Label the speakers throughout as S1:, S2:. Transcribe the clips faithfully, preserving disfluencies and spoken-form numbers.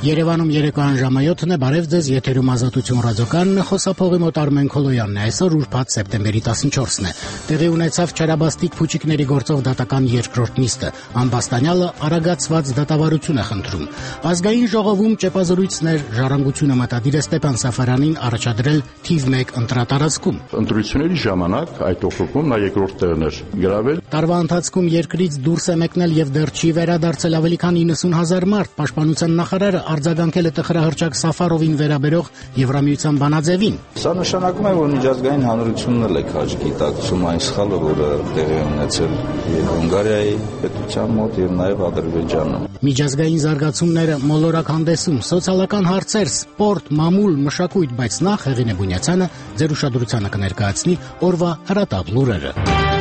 S1: Երևանում երեկոյան ժամը յոթն է, բարև ձեզ, եթերում Ազատություն ռադիոկայանն է, խոսափողի մոտ Արմեն Քոլոյանն է, այսօր ուրբաթ սեպտեմբերի տասնչորսն է։ Տեղի ունեցավ չարաբաստիկ փուչիկների գործով դատական երկրորդ նիստը, ամբաստանյալը արագացված դատավարություն է խնդրում։ Ազգային ժողովում ճեպազրույցներ, ժառանգությունը մտադիր է Ստեփան Սաֆարյանին առաջադրել թիվ մեկ ընտրատարածքում։
S2: Ընտրությունների ժամանակ այդ օկրուգում նա երկրորդ տեղն էր գրավել։
S1: Տարվա ընթացքում երկրից դուրս է մեկնել եւ դեռ չի վերադարձել ավելի քան իննսուն հազար մարդ, պաշտպանության նախարարը արձագանքել է տխրահռչակ Սաֆարովին վերաբերող Եվրամիության բանաձևին։
S3: Սա նշանակում է, որ միջազգային հանրությունն էլ է քաջ գիտակցում այն սխալը, որը տեղի ունեցել եւ Հունգարիայի պետության մոտ եւ նաեւ Ադրբեջանում։
S1: Միջազգային զարգացումները մոլորակ հանդեսում, սոցիալական հարցեր, սպորտ, մամուլ, մշակույթ, բայց նախ Հեղինե Բունյացյանը ձեր ուշադրությանը կներկայացնի օրվա հրատապ լուրերը։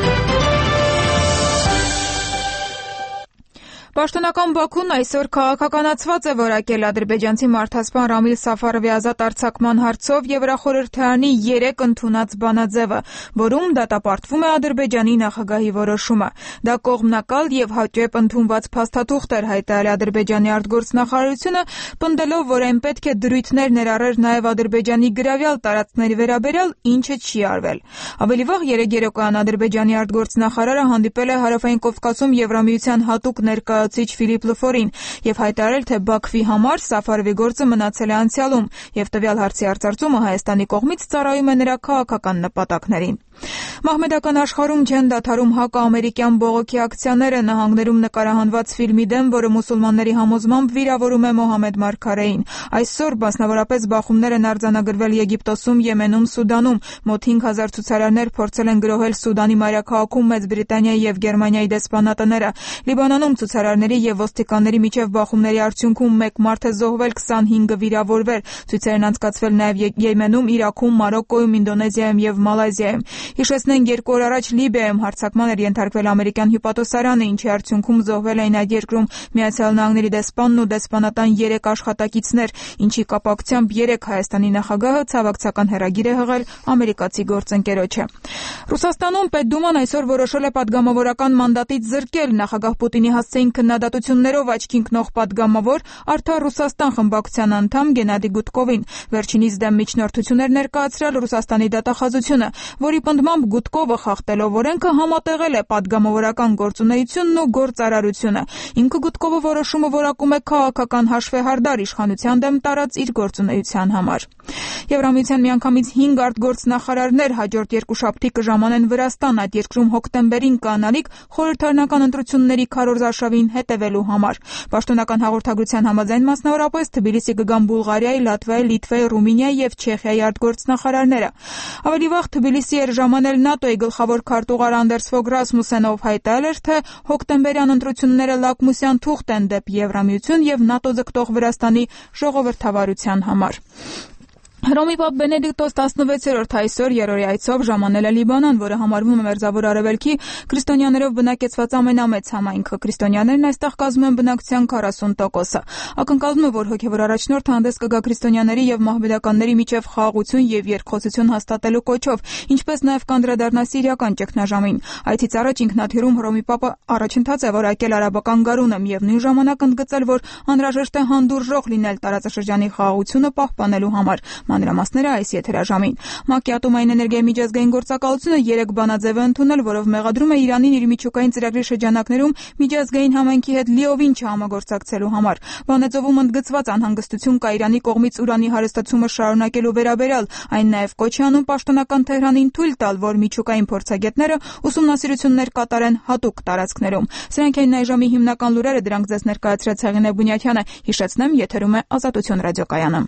S4: Պաշտոնական Բաքուն այսօր քաղաքականացված է որակել ադրբեջանցի մարդասպան Ռամիլ Սաֆարովի ազատ արձակման հարցով Եվրախորհրդարանի երեք ընդունած բանաձևը, որում դատապարտվում է Ադրբեջանի նախագահի որոշումը։ Դա կողմնակալ եւ հաճեպ ընդունված փաստաթուղթ էր հայտարարել Ադրբեջանի արտգործնախարարությունը, պնդելով, որ այն պետք է դրույթներ ներառեր նաեւ Ադրբեջանի գրավյալ տարածքների վերաբերյալ, ինչը չի արվել։ Ավելի վաղ երեկ երեկոյան Ադրբեջանի արտգործնախարարը հանդիպել է Հարավային Կովկասում Եվրամիության հատուկ ներկայացուցիչ Ֆիլիպ Լֆորին եւ հայտարարել, թե Բաքվի համար Սաֆարովի գործը մնացել է անցյալում եւ տվյալ հարցի արծարծումը Հայաստանի կողմից ծառայում է նրա քաղաքական նպատակներին։ Մահմեդական աշխարհում չեն դադարում հակաամերիկյան բողոքի ակցիաները նահանգներում նկարահանված ֆիլմի դեմ, որը մուսուլմանների համոզմամբ վիրավորում է Մոհամեդ Մարգարեին։ Այսօր մասնավորապես բախումներ են արձանագրվել Եգիպտոսում, Եմենում, Սուդանում։ Մոտ հինգ հազար ցուցարարներ փորձել են գրոհել Սուդանի մայրաքաղաքում Մեծ Բրիտանիայի եւ Գերմանիայի դեսպանատները։ Լիբանանում ցուցարարների եւ ոստիկանների միջև բախումների արդյունքում մեկ մարդ է զոհվել, քսանհինգը վիրավորվել։ Ցույցերն անցկացվել նաեւ Եմենում, Իրաքում, Մարոկկոյում, Ինդոնեզիայում եւ Մալայզիայում։ Հիշեցնենք, երկու օր առաջ Լիբիայում հարձակման էր ենթարկվել ամերիկյան հյուպատոսարանը, ինչի արդյունքում զոհվել էին այդ երկրում Միացյալ Նահանգների դեսպանն ու դեսպանատան երեք աշխատակիցներ, ինչի կապակցությամբ երեք Հայաստանի նախագահը ցավակցական հեռագիր է հղել ամերիկացի գործընկերոջը։ Ռուսաստանում Պետդուման այսօր որոշել է падգամավորական մանդատից զրկել նախագահ Պուտինի հասցեին քննադատություններով աչքի ընկնող падգամավոր Արդար Ռուսաստան խմբակցության անդամ Գենադի Գուտկովին։ Վերջինիս դեմ միջնորդություններ ներկայացրել Ռուսաստանի դատախազությունը, որի պնդմամբ Գուտկովը խախտելով օրենքը համատեղել է падգամավորական գործունեությունն ու գործարարությունը։ Ինքը Գուտկովը որոշումը որակում է քաղաքական հաշվեհարդար իշխանության դեմ տարած իր գործունեության համար։ Եվրամիության միանգամից հինգ արտգործնախարարներ հաջորդ երկուշաբթի կժամանեն Վրաստան, այդ երկրում հոկտեմբերին կանալիք խորհրդարանական ընտրությունների քարոզարշավին հետևելու համար։ Պաշտոնական հաղորդագրության համաձայն մասնավորապես Թբիլիսի կգան Բուլղարիայի, Լատվիայի, Լիտվայի, Ռումինիայի եւ Չեխիայի արտգործնախարարները։ Ավելի վաղ Թբիլիսի էր ժամանել ՆԱՏՕ-ի գլխավոր քարտուղար Անդերս Ֆոգ Ռասմուսենով հայտարարել էր, թե հոկտեմբերյան ընտրությունները լակմուսյան թուղթ են դեպի Եվրամիություն եւ ՆԱՏՕ ձգտող Վրաստանի ժողովրդավարության համար։ Հռոմի Պապ Բենեդիկտոս տասնվեցերորդ այսօր երրորդ այցով ժամանել է Լիբանան, որը համարվում է Մերձավոր Արևելքի քրիստոնյաներով բնակեցված ամենամեծ համայնքը։ Քրիստոնյաներն այստեղ կազմում են բնակչության քառասուն տոկոսը։ Ակնկալվում է, որ հոգևոր առաջնորդը հանդես կգա քրիստոնյաների եւ մահմեդականների միջև խաղաղություն եւ երկխոսություն հաստատելու կոչով, ինչպես նաեւ կանդրադառնա սիրիական ճգնաժամին։ Այցից առաջ ինքնաթիռում Հռոմի Պապը առաջընթաց է որակել արաբական գարունը, միևնույն ժամանակ ընդգծել, որ անհրաժեշտ է հանդուրժող լինել տարածաշրջանի խաղաղությունը պահպանելու համար։ Մանրամասները այս եթերաժամին։ ՄԱԿ-ի ատոմային էներգիայի միջազգային գործակալությունը երեք բանաձև է ընդունել, որով մեղադրում է Իրանին իր միջուկային ծրագրի շրջանակներում միջազգային համայնքի հետ լիովին չհամագործակցելու համար։ Բանաձևում ընդգծված անհանգստություն կա Իրանի կողմից ուրանի հարստացումը շարունակելու վերաբերյալ, այն նաև կոչ է անում պաշտոնական Թեհրանին թույլ տալ, որ միջուկային փորձագետները ուսումնասիրություններ կատարեն հատուկ տարածքներում։ Սրանք են այժմի հիմնական լուրերը, դրանք ձեզ ներկայացրեց Հեղինե Բունյացյանը։ Հիշեցնեմ, եթերում է Ազատություն ռադիոկայանը։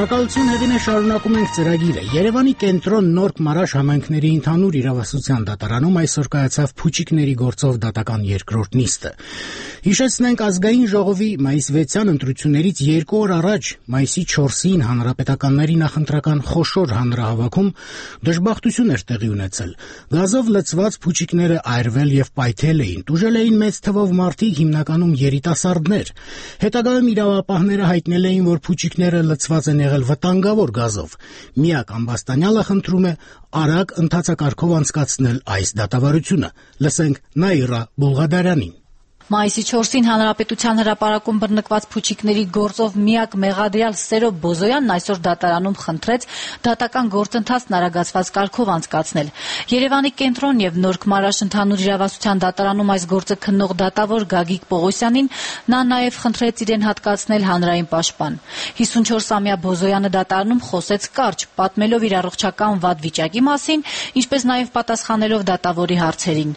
S1: Շնորհակալություն Հեղինե, շարունակում ենք ծրագիրը։ Երևանի կենտրոն Նորք Մարաշ համայնքների ընդհանուր իրավասության դատարանում այսօր կայացավ փուչիկների գործով դատական երկրորդ նիստը։ Հիշեցնենք, ազգային ժողովի մայիսի վեցյան ընտրություններից երկու օր առաջ, մայիսի չորսին հանրապետականների նախընտրական խոշոր հանրահավաքում դժբախտություն էր տեղի ունեցել։ Գազով լցված փուչիկները այրվել եւ պայթել էին, տուժել էին մեծ թվով մարդիկ, հիմնականում երիտասարդներ։ Հետագայում իրավապահները հայտնել էին, որ փուչիկները լցված են եղել վտանգավոր գազով։ Միակ Ամբաստանյալը խնդրում է արագ ընթացակարգով անցկացնել այս դատավարությունը։ Լսենք Նաիրա Բուլղադարյանին։
S5: Մայիսի չորսին Հանրապետության հրապարակում բռնկված փուչիկների գործով միակ մեղադրյալ Սերո Բոզոյանն այսօր դատարանում խնդրեց դատական գործընթացն արագացված կարգով անցկացնել։ Երևանի կենտրոն եւ Նորք Մարաշ ընդհանուր իրավասության դատարանում այս գործը քննող դատավոր Գագիկ Պողոսյանին նա նաեւ խնդրեց իրեն հատկացնել հանրային պաշտպան։ հիսունչորսամյա Բոզոյանը դատարանում խոսեց կարճ, պատմելով իր առողջական վատ վիճակի մասին, ինչպես նաեւ պատասխանելով դատավորի հարցերին։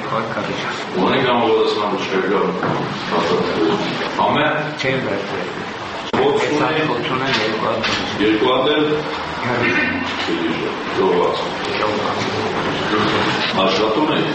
S6: Ամեն չեմ վերցրել։ Ոցունը երկու ադել աշխատում եք։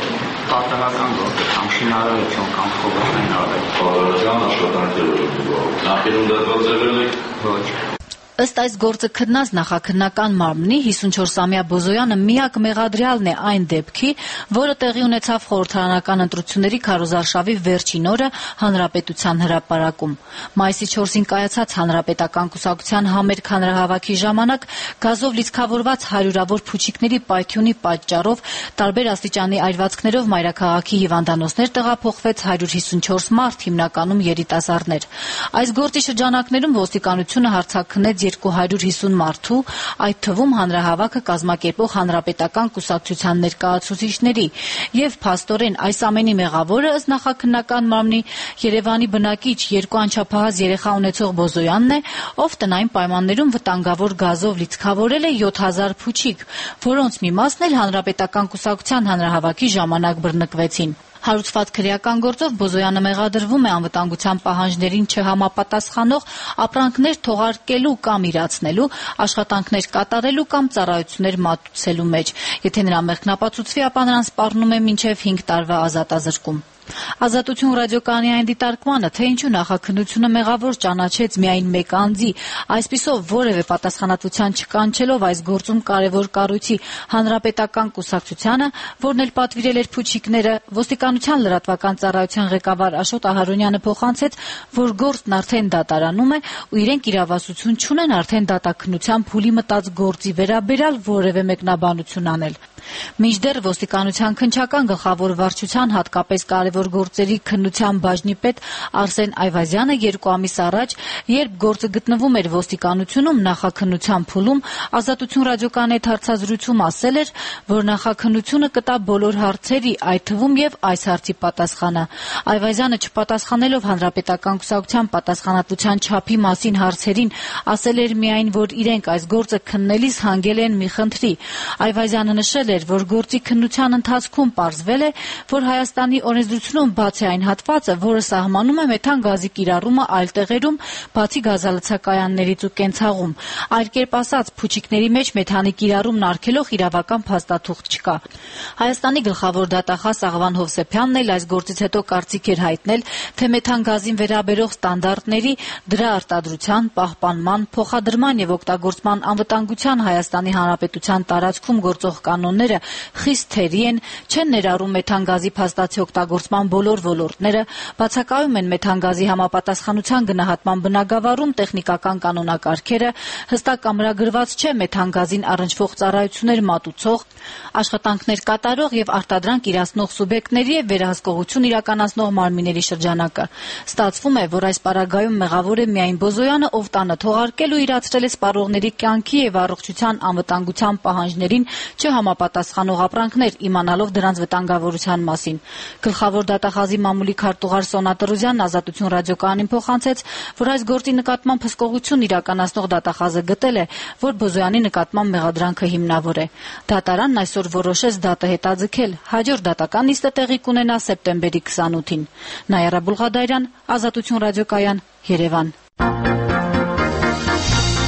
S6: Պատահական գործ, կամ շինարարություն, կամ խոհարան արել։ Պատահական աշխատանքներ նախերում դատված եղել եք։ Ոչ։
S5: Ըստ այս գործը քննած նախաքննական մարմնի հիսունչորսամյա Բոզոյանը միակ մեղադրյալն է այն դեպքի, որը տեղի ունեցավ խորհրդարանական ընտրությունների քարոզարշավի վերջին օրը Հանրապետության հրապարակում։ Մայիսի չորսին կայացած Հանրապետական կուսակցության համերգ հանրահավաքի ժամանակ գազով լիցքավորված հարյուրավոր փուչիկների պայթյունի պատճառով տարբեր աստիճանի այրվածքներով մայրաքաղաքի հիվանդանոցներ տեղափոխվեց հարյուր հիսունչորս մարդ, հիմնականում երիտասարդներ։ Այս գործի շրջանակներում ոստիկանությունը հարձակվեց երկու հարյուր հիսուն մարդու, այդ թվում հանրահավաքը կազմակերպող հանրապետական կուսակցության ներկայացուցիչների, եւ փաստորեն այս ամենի մեղավորը ըստ նախաքննական մարմնի Երևանի բնակիչ երկու անչափահաս երեխա ունեցող Բոզոյանն է, ով տնային պայմաններում վտանգավոր գազով լիցքավորել է յոթ հազար փուչիկ, որոնց մի մասն էլ հանրապետական կուսակցության հանրահավաքի ժամանակ բռնկվեցին։ Հարուցված քրեական գործով Բոզոյանը մեղադրվում է անվտանգության պահանջներին չհամապատասխանող ապրանքներ թողարկելու կամ իրացնելու, աշխատանքներ կատարելու կամ ծառայություններ մատուցելու մեջ։ Եթե նրա մեղքն ապացուցվի, ապա նրան սպառնում է մինչև հինգ տարվա ազատազրկում։ Ազատություն ռադիոկայանի այն դիտարկմանը, թե ինչու նախաքննությունը մեղավոր ճանաչեց միայն մեկ անձի, այսպիսով որևէ պատասխանատվության չկանչելով այս գործում կարևոր կառույցի հանրապետական կուսակցությանը, որն էլ պատվիրել էր փուչիկները, ոստիկանության լրատվական ծառայության ղեկավար Աշոտ Ահարոնյանը փոխանցեց, որ գործն արդեն դատարանում է ու իրենք իրավասություն չունեն արդեն դատաքննության փուլի մտած գործի վերաբերյալ որևէ մեկնաբանություն անել։ Մինչդեռ ոստիկանության քննչական գլխավոր վարչության հատկապես կարևոր գործերի քննության բաժնի պետ Արսեն Այվազյանը երկու ամիս առաջ, երբ գործը գտնվում էր ոստիկանությունում նախաքննության փուլում, Ազատություն ռադիոկայանի հետ հարցազրույցում ասել էր, որ նախաքննությունը կտա բոլոր հարցերի, այդ թվում եւ այս հարցի պատասխանը։ Այվազյանը չպատասխանելով հանրապետական կուսակցության պատասխանատվության չափի մասին հարցերին, ասել էր միայն, որ իրենք այս գործը քննելիս հանգել են մի խնդրի։ Այվազյանը նշել էր, որ գործի քննության ընթացքում պարզվել է, որ Հայաստանի օրենսդրությունում բացի այն հատվածը, որը սահմանում է մեթան գազի կիրառումը այլ տեղերում, բացի գազալցակայաններից ու կենցաղում, այլ կերպ ասած, փուչիկների մեջ մեթանի կիրառումն արգելող իրավական փաստաթուղթ չկա։ Հայաստանի գլխավոր դատախազ Աղվան Հովսեփյանն էլ այս գործից հետո կարծիք էր հայտնել, թե մեթան գազին վերաբերող ստանդարտների, դրա արտադրության, պահպանման, փոխադրման եւ օգտագործման անվտանգության Հայաստանի Հանրապետության տարածքում գործող կանոնները խիստ թերի են, չեն ներառում մեթան գազի փաստացի օգտագործման բոլոր ոլորտները, բացակայում են մեթան գազի համապատասխանության գնահատման բնագավառում տեխնիկական կանոնակարգերը, հստակ ամրագրված չէ մեթան գազին առնչվող ծառայություններ մատուցող, աշխատանքներ կատարող եւ արտադրանք իրացնող սուբյեկտների եւ վերահսկողություն իրականացնող մարմինների շրջանակը։ Ստացվում է, որ այս պարագայում մեղավոր է միայն Բոզոյանը, ով տանը թողարկել ու իրացրել է սպառողների կյանքի եւ առողջության անվտանգության պահանջներին չհամապատասխանող ապրանքներ, իմանալով դրանց վտանգավորության մասին։ Գլխավոր դատախազի մամուլի քարտուղար Սոնա Տրուզյանն Ազատություն ռադիոկայանին փոխանցեց, որ այս գործի նկատմամբ հսկողություն իրականացնող դատախազը գտել է, որ Բոզոյանի նկատմամբ մեղադրանքը հիմնավոր է։ Դատարանն այսօր որոշեց դատը հետաձգել։ Հաջորդ դատական նիստը տեղի կունենա սեպտեմբերի քսանութին։ Նաիրա Բուլղադարյան, Ազատություն ռադիոկայան, Երևան։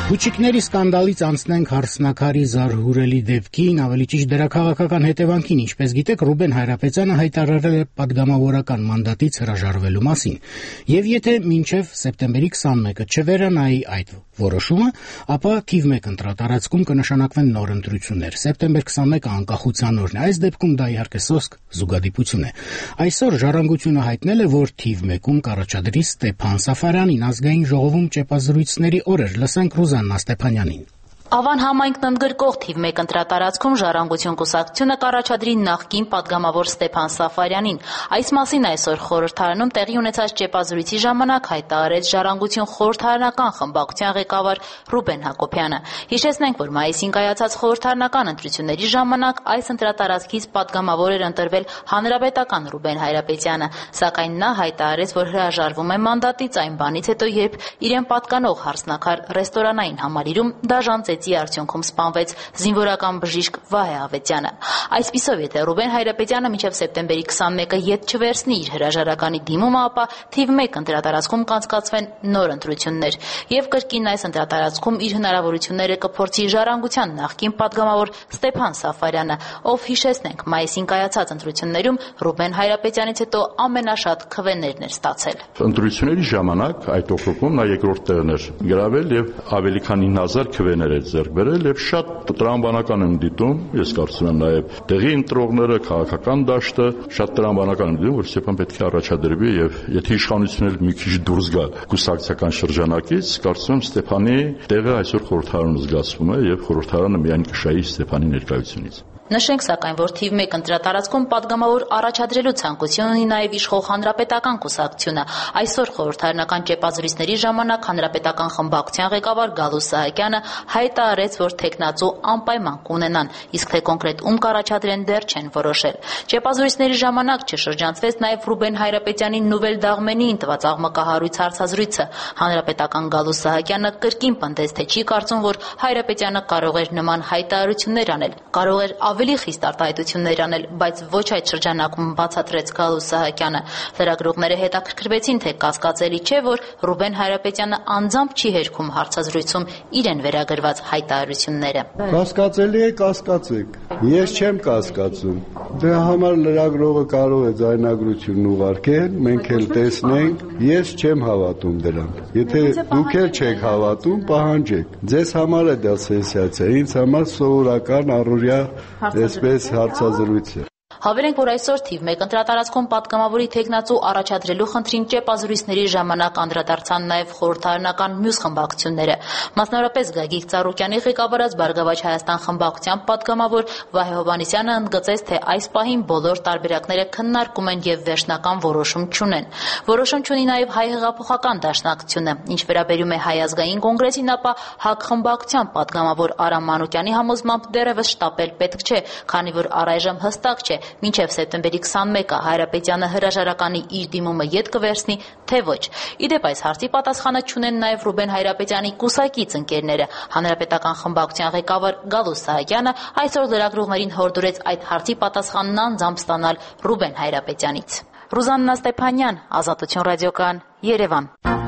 S1: Փուչիկների սկանդալից անցնենք հարսնաքարի զարհուրելի դեպքին, ավելի ճիշտ դերաքաղաքական հետևանքին, ինչպես գիտեք, Ռուբեն Հայրապետյանը հայտարարել է պատգամավորական մանդատից հրաժարվելու մասին։ Եվ եթե մինչև սեպտեմբերի քսանմեկը չվերանայի այդ որոշումը, ապա թիվ մեկ ընտրատարածքում կնշանակվեն նոր ընտրություններ։ Սեպտեմբեր քսանմեկը անկախության օրն է, այս դեպքում դա իհարկե սոսկ զուգադիպություն է։ Այսօր Ժառանգությունը հայտնել է, որ թիվ մեկում կառաջադրի Ստեփան Սաֆարյանին, ազգային ժողովում ճեպազրույցների օրեր, լսենք Ռուզաննա Ստեփանյանին։
S7: Ավան համայնքն ընդգրկող թիվ մեկ ընտրատարածքում Ժառանգություն կուսակցությունը կառաջադրի նախկին պատգամավոր Ստեփան Սաֆարյանին։ Այս մասին այսօր խորհրդարանում տեղի ունեցած ճեպազրույցի ժամանակ հայտարարեց Ժառանգություն խորհրդարանական խմբակցության ղեկավար Ռուբեն Հակոբյանը։ Հիշեցնենք, որ մայիսին կայացած խորհրդարանական ընտրությունների ժամանակ այս ընտրատարածքից պատգամավոր էր ընտրվել հանրապետական Ռուբեն Հայրապետյանը, սակայն նա հայտարարեց, որ հրաժարվում է մանդատից այն բանից հետո, երբ իրեն պատկանող հարսնաքար ռեստորանային համալիրում դաժան ծեծի արդյունքում սպանվեց զինվորական բժիշկ Վահե Ավետյանը։ Այսպիսով, եթե Ռուբեն Հայրապետյանը մինչև սեպտեմբերի քսանմեկը ետ չվերցնի իր հրաժարականի դիմումը, ապա թիվ մեկ ընտրատարածքում կանցկացվեն նոր ընտրություններ, եւ կրկին այս ընտրատարածքում իր հնարավորությունները կփորձի Ժառանգության նախկին պատգամավոր Ստեփան Սաֆարյանը, ով, հիշեցնենք, մայիսին կայացած ընտրություններում Ռուբեն Հայրապետյանից հետո ամենաշատ քվեներն էր ստացել։
S2: Ընտրությունների ժամանակ այդ օկրուգում նա երկրորդ տեղն էր գրավել եւ ավելի քան ինը հազար քվեներ էր ձեռք բերել եւ շատ տրամաբանական են դիտում, ես կարծում եմ նաեւ տեղի ընտրողները, քաղաքական դաշտը շատ տրամաբանական են դիտում, որ Ստեփան պետք է առաջադրվի եւ եթե իշխանությունն էլ մի քիչ դուրս գա կուսակցական շրջանակից, կարծում եմ Ստեփանի տեղը այսօր խորհրդարանում զգացվում է եւ խորհրդարանը միայն կշահի Ստեփանի ներկայությունից։
S7: Նշենք, սակայն, որ թիվ մեկ ընտրատարածքում պատգամավոր առաջադրելու ցանկություն ունի նաև իշխող հանրապետական կուսակցությունը։ Այսօր խորհրդարանական ճեպազրույցների ժամանակ հանրապետական խմբակցության ղեկավար Գալուստ Սահակյանը հայտարարեց, որ թեկնածու անպայման կունենան, իսկ թե կոնկրետ ում կառաջադրեն դեռ չեն որոշել։ Ճեպազրույցների ժամանակ չշրջանցվեց նաև Ռուբեն Հայրապետյանի Նուվել Դաղմենիին տված աղմկահարույց հարցազրույցը։ Հանրապետական Գալուստ Սահակյանը կրկին պնդեց, թե չի կարծում, որ Հայրապետյանը կարող էր նման հայտարարություններ անել, կարող էր ավելի խիստ արտահայտություններ անել, բայց ոչ այդ շրջանակում, բացատրեց Գալուստ Սահակյանը։ Լրագրողները հետաքրքրվեցին, թե կասկածելի չէ, որ Ռուբեն Հայրապետյանը անձամբ չի հերքում հարցազրույցում իրեն վերագրված հայտարարությունները։
S8: Կասկածելի է, կասկածեք։ Ես չեմ կասկածում։ Դրա համար լրագրողը կարող է ձայնագրություն ուղարկել, մենք էլ տեսնենք, ես չեմ հավատում դրան։ Եթե դուք էլ չեք հավատում, պահանջեք։ Ձեզ համար է դա սենսացիա, ինձ համար սովորական առօրյա այսպես հարցազրույց է։
S7: Հավելենք, որ այսօր թիվ մեկ ընտրատարածքում պատգամավորի թեկնածու առաջադրելու խնդրին ճեպազրույցների ժամանակ անդրադարձան նաև խորհրդարանական մյուս խմբակցությունները։ Մասնավորապես Գագիկ Ծառուկյանի ղեկավարած Բարգավաճ Հայաստան խմբակցության պատգամավոր Վահե Հովհաննիսյանը ընդգծեց, թե այս պահին բոլոր տարբերակները քննարկում են եւ վերջնական որոշում չունեն։ Որոշում չունի նաև Հայ հեղափոխական դաշնակցությունը։ Ինչ վերաբերում է Հայ ազգային կոնգրեսին, ապա ՀԱԿ խմբակցության պատգամավոր Արամ Մանուկյանի համոզմամբ դեռևս շտապել պետք չէ, քանի որ առայժմ հստակ չէ մինչև սեպտեմբերի քսանմեկը Հայրապետյանը հրաժարականի իր դիմումը ետ կվերցնի, թե ոչ։ Իդեպ այս հարցի պատասխանը չունեն նաև Ռուբեն Հայրապետյանի կուսակից ընկերները։ Հանրապետական խմբակցության ղեկավար Գալուստ Սահակյանը այսօր լրագրողներին հորդորեց այդ հարցի պատասխանն անձամբ ստանալ Ռուբեն Հայրապետյանից։ Ռուզաննա Ստեփանյան, Ազատություն ռադիոկայան, Երևան։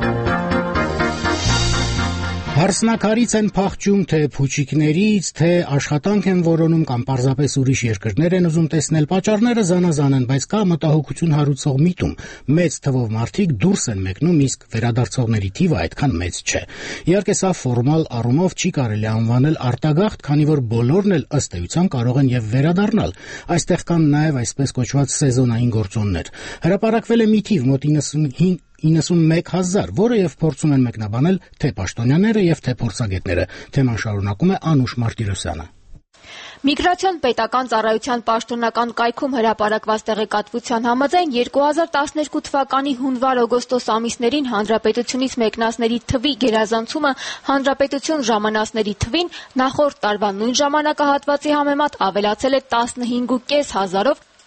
S1: Հարսնակարից են փախչում, թե փուչիկներից, թե աշխատանք են որոնում կամ պարզապես ուրիշ երկրներ են ուզում տեսնել, պատճառները զանազան են, բայց կա մտահոգություն հարուցող միտում։ Մեծ թվով մարդիկ դուրս են մեկնում, իսկ վերադարձողների թիվը այդքան մեծ չէ։ Իհարկե, սա ֆորմալ առումով չի կարելի անվանել արտագաղթ, քանի որ բոլորն էլ ըստ էության կարող են եւ վերադառնալ։ Այստեղ կան նաեւ այսպես կոչված սեզոնային գործոններ։ Հրապարակվել է մի թիվ մոտ իննսունմեկ հազար, որը եւ փորձում են մեկնաբանել թե պաշտոնյաները եւ թե փորձագետները։ Թեման շարունակում է Անուշ Մարտիրոսյանը։
S9: Միգրացիոն պետական ծառայության պաշտոնական կայքում հրապարակված տեղեկատվության համաձայն երկու հազար տասներկու թվականի հունվար-օգոստոս ամիսներին հանրապետությունից մեկնածների թվի գերազանցումը հանրապետություն ժամանածների թվին նախորդ տարվա նույն ժամանակահատվածի համեմատ ավելացել է տասնհինգ հազար պինգ հազարով,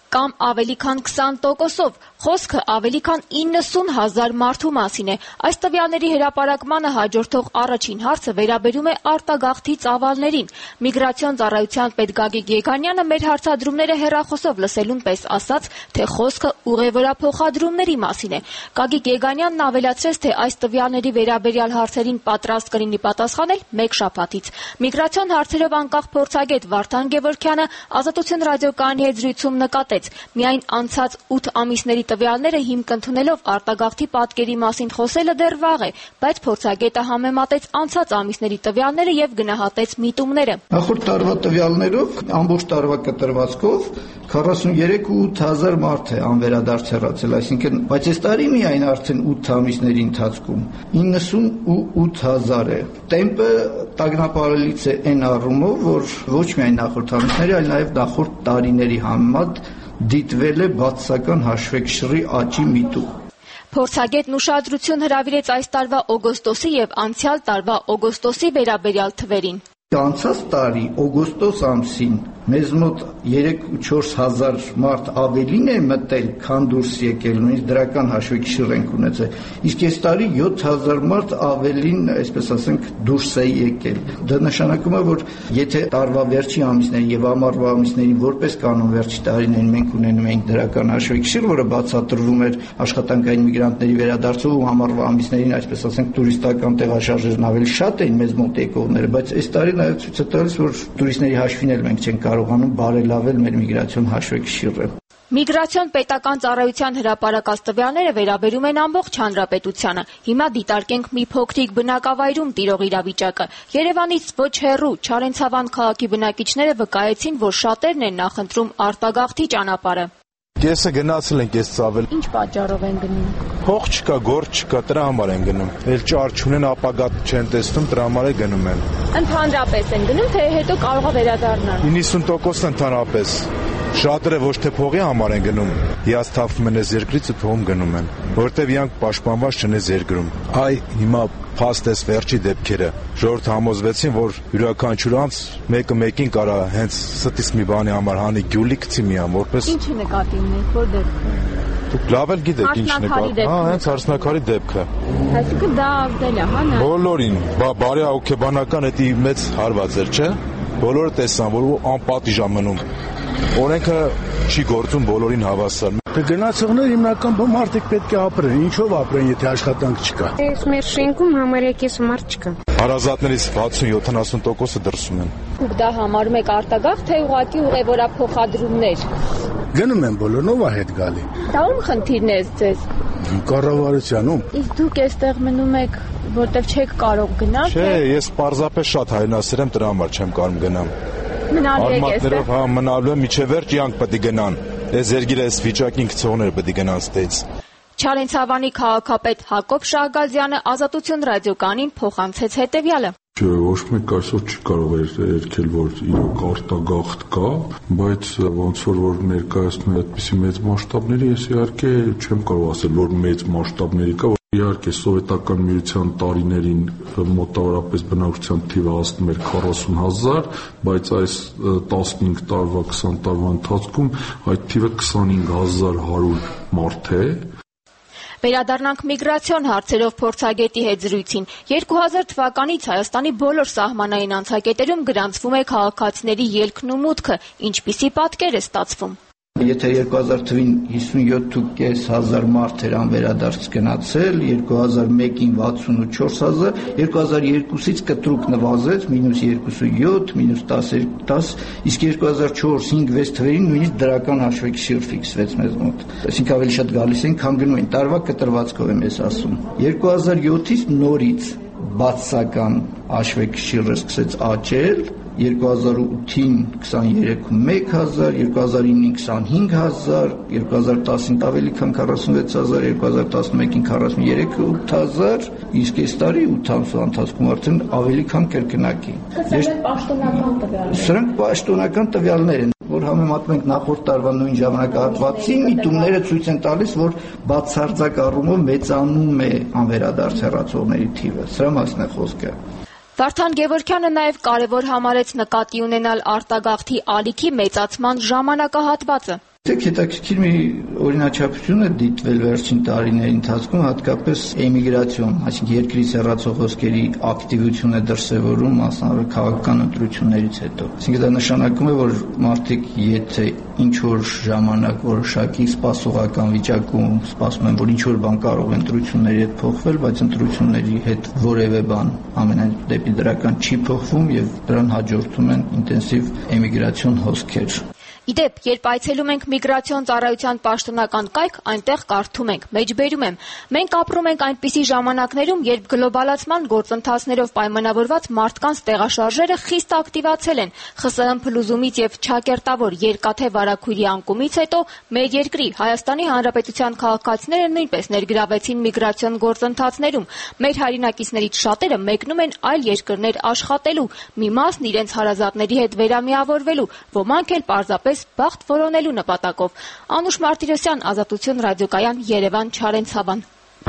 S9: կամ ավելի քան քսան տոկոսով։ Խոսքը ավելի քան իննսուն հազար մարդու մասին է։ Այս տվյալների հրապարակմանը հաջորդող առաջին հարցը վերաբերում է արտագաղթի ծավալներին։ Միգրացիոն ծառայության պետ Գագիկ Եգանյանը մեր հարցադրումները հեռախոսով լսելուն պես ասաց, թե խոսքը ուղևորափոխադրումների մասին է։ Գագիկ Եգանյանն ավելացրեց, թե այս տվյալների վերաբերյալ հարցերին պատրաստ կլինի պատասխանել մեկ շաբաթից։ Միգրացիոն հարցերով անկախ փորձագետ Վարդան Գևորգյանը Ազատություն ռադիոկայանի հետ զրույցում նկատեց. միայն անցած ութ ամիսների տվյալները հիմք ընդունելով արտագաղթի պատկերի մասին խոսելը դեռ վաղ է, բայց փորձագետը համեմատեց անցած ամիսների տվյալները եւ գնահատեց միտումները։
S10: Նախորդ տարվա տվյալներով ամբողջ տարվա կտրվածքով քառասուններեք ու ութ հազար մարդ է անվերադարձ հեռացել, այսինքն, բայց այս տարի միայն արդեն ութ ամիսների ընթացքում իննսուն ու ութ հազար է։ Տեմպը տագնապալից է այն առումով, որ ոչ միայն նախորդ ամիսների, այլ նաև նախորդ տարիների համեմատ դիտվել է բացասական հաշվեկշռի աճի միտում։
S9: Փորձագետն ուշադրություն հրավիրեց այս տարվա օգոստոսի եւ անցյալ տարվա օգոստոսի վերաբերյալ թվերին։
S10: Անցած տարի օգոստոս ամսին մեզ մոտ երեք ու չորս հազար մարդ ավելին է մտել, քան դուրս եկել, նույնիսկ դրական հաշվեկշիռ ենք ունեցել։ Իսկ այս տարի յոթ հազար մարդ ավելին, այսպես ասենք, դուրս է եկել։ Դա նշանակում է, որ եթե տարվա վերջի ամիսներին եւ ամառվա ամիսներին որպես կանոն վերջի տարիներին մենք ունենում էինք դրական հաշվեկշիռ, որը բացատրվում էր աշխատանքային միգրանտների վերադարձով ու ամառվա ամիսներին, այսպես ասենք, տուրիստական տեղաշարժերն ավելի շատ էին մեզ մոտ եկողները, բայց այս տարի նաեւ ցույց է տալիս, որ տուրիստների հաշվին էլ մենք չենք կարողանում բարելավել մեր միգրացիոն հաշվեկշիռը։
S9: Միգրացիոն պետական ծառայության հրապարակած տվյալները վերաբերում են ամբողջ հանրապետությանը։ Հիմա դիտարկենք մի փոքրիկ բնակավայրում տիրող իրավիճակը։ Երևանից ոչ հեռու Չարենցավան քաղաքի բնակիչները վկայեցին, որ շատերն են նախընտրում արտագաղթի ճանապարհը։
S11: Կեսը գնացել են, կես ծավել։
S9: Ինչ պատճառով են գնում։
S11: Փող չկա, գործ չկա, դրա համար են գնում։ Էլ ճար չունեն, ապագա չեն տեսնում, դրա համար է գնում են։
S9: Ընդհանրապես են գնում, թե հետո կարող է վերադառնալ։
S11: իննսուն տոկոս ընդհանրապես։ Շատերը ոչ թե փողի համար են գնում, հիասթափվում են այս երկրից ու փողում գնում են, որտեվ իրանք պաշտպանված չեն այս երկրում։ Այ հիմա փաստես վերջի դեպքերը ժողովուրդ համոզվեցին, որ յուրաքանչյուր անձ մեկը մեկին կարա հենց ստից մի բանի համար հանի գյուլի գցի միան, որպես
S9: Ինչ նկատի ունեք, որ դեպքը։
S11: Դուք լավ էլ գիտեք ինչ նկատի։ Հա, հենց հարսնակարի դեպքը։
S9: Այսինքն դա ավդել է, հա՞։
S11: Բոլորին, բարի հոգեբանական էդի մեծ հարված էր, չէ՞։ Բոլորը տեսան, որ անպատիժ է մնում։ Օրենքը չի գործում բոլորին հավասար։
S12: Դե գնացողներ հիմնական մարդիկ պետք է ապրեն, ինչով ապրեն, եթե աշխատանք չկա։
S13: Այս մեր շենքում համարյա կես մարդ չկա։
S11: Հարազատներից վաթսուն յոթանասուն տոկոսը դրսում են։
S9: Դուք դա համարում եք արտագաղթ, թե ուղղակի ուղևորափոխադրումներ։
S12: Գնում են բոլորն, ով է հետ գալի։
S9: Դա ում խնդիրն է ձեզ։
S12: Կառավարությունում։
S9: Իսկ դուք այստեղ մնում եք, որտեվ չեք կարող գնալ։
S11: Չէ, ես պարզապես շատ հայրենասեր եմ, դրա համար չեմ կարող գնամ։
S9: Մնալու եք այստեղ։
S11: Հա, մնալու եմ, միջև վերջ իրանք պետք է գնան։ Այս երգիրը այս վիճակին գցողները պետք է գնան ստից։
S9: Չարենցավանի քաղաքապետ Հակոբ Շահգազյանը Ազատություն ռադիոկայանին փոխանցեց հետևյալը։
S2: Ոչ մեկ այսօր չի կարող էր երգել, որ իրոք արտագաղթ կա, բայց ոնց որ որ ներկայացնում է այդպիսի մեծ մասշտաբների, ես իհարկե չեմ կարող ասել, որ մեծ մասշտաբների կա։ Իհարկե սովետական միության տարիներին մոտավորապես բնակչության թիվը հասնում էր քառասուն հազար, բայց այս տասնհինգ տարվա, քսան տարվա ընթացքում այդ թիվը քսանհինգ հազար հարյուր մարդ է։
S9: Վերադառնանք միգրացիոն հարցերով փորձագետի հետ զրույցին։ երկու հազար թվականից Հայաստանի բոլոր սահմանային անցակետերում գրանցվում է քաղաքացիների ելքն ու մուտքը, ինչպիսի պատկեր է ստացվում։
S10: Եթե երկու հազար թվին հիսունյոթ ու կես հազար մարդ էր անվերադարձ գնացել, երկու հազար մեկին վաթսուն ու չորս հազար, երկու հազար երկուսից կտրուկ նվազեց, մինուս երկուսույոթ, մինուս տասը, իսկ երկու հազար չորս, հինգ, վեց թվերին նույնիսկ դրական հաշվեկշիռ ֆիքսվեց մեզ մոտ։ Այսինքն ավելի շատ գալիս են, քան գնում են, տարվա կտրվածքով եմ ես ասում։ երկու հազար յոթից նորից բացասական հաշվեկշիռը սկսեց աճել, երկու հազար ութին քսաներեքում մեկ հազար, երկու հազար ինին քսանհինգ հազար, երկու հազար տասին ավելի քան քառասունվեց հազար, երկու հազար տասնմեկին քառասուներեք հազար, իսկ այս տարի ութ ամսվա ընթացքում արդեն ավելի քան կրկնակի։ Սրանք պաշտոնական տվյալներ են, որ համեմատում ենք նախորդ տարվա նույն ժամանակահատվածի, միտումները ցույց են տալիս, որ բացարձակ առումով մեծանում է անվերադարձ հեռացողների թիվը։ Սրա մասին է խոսքը։
S9: Վարդան Գևորգյանը նաև կարևոր համարեց նկատի ունենալ արտագաղթի ալիքի մեծացման ժամանակահատվածը։
S10: Դեք հետաքրքիր մի օրինաչափություն է դիտվել վերջին տարիների ընթացքում, հատկապես էմիգրացիոն, այսինքն երկրից հեռացող հոսքերի ակտիվությունը դրսևորում մասնավոր քաղաքական ընտրություններից հետո։ Այսինքն դա նշանակում է, որ մարդիկ եթե ինչ որ ժամանակ որոշակի սպասողական վիճակում սպասում են, որ ինչ որ բան կարող է ընտրությունների հետ փոխվել, բայց ընտրությունների հետ որևէ բան ամենայն դեպի դրական չի փոխվում եւ դրան հաջորդում են ինտենսիվ էմիգրացիոն հոսքեր։
S9: Իդեպ, երբ այցելում ենք միգրացիոն ծառայության պաշտոնական կայք, այնտեղ կարդում ենք, մեջբերում եմ. մենք ապրում ենք այնպիսի ժամանակներում, երբ գլոբալացման գործընթացներով պայմանավորված մարդկանց տեղաշարժերը խիստ ակտիվացել են։ ԽՍՀՄ փլուզումից եւ չակերտավոր երկաթե վարագույրի անկումից հետո մեր երկրի Հայաստանի Հանրապետության քաղաքացիները նույնպես ներգրավեցին միգրացիոն գործընթացներում։ Մեր հայրենակիցներից շատերը մեկնում են այլ երկրներ աշխատելու, մի մասն իրենց հարազատների հետ վերամիավորվելու, ոմանք էլ պարզապես բախտ որոնելու նպատակով։ Անուշ Մարտիրոսյան, Ազատություն ռադիոկայան, Երևան, Չարենցավան։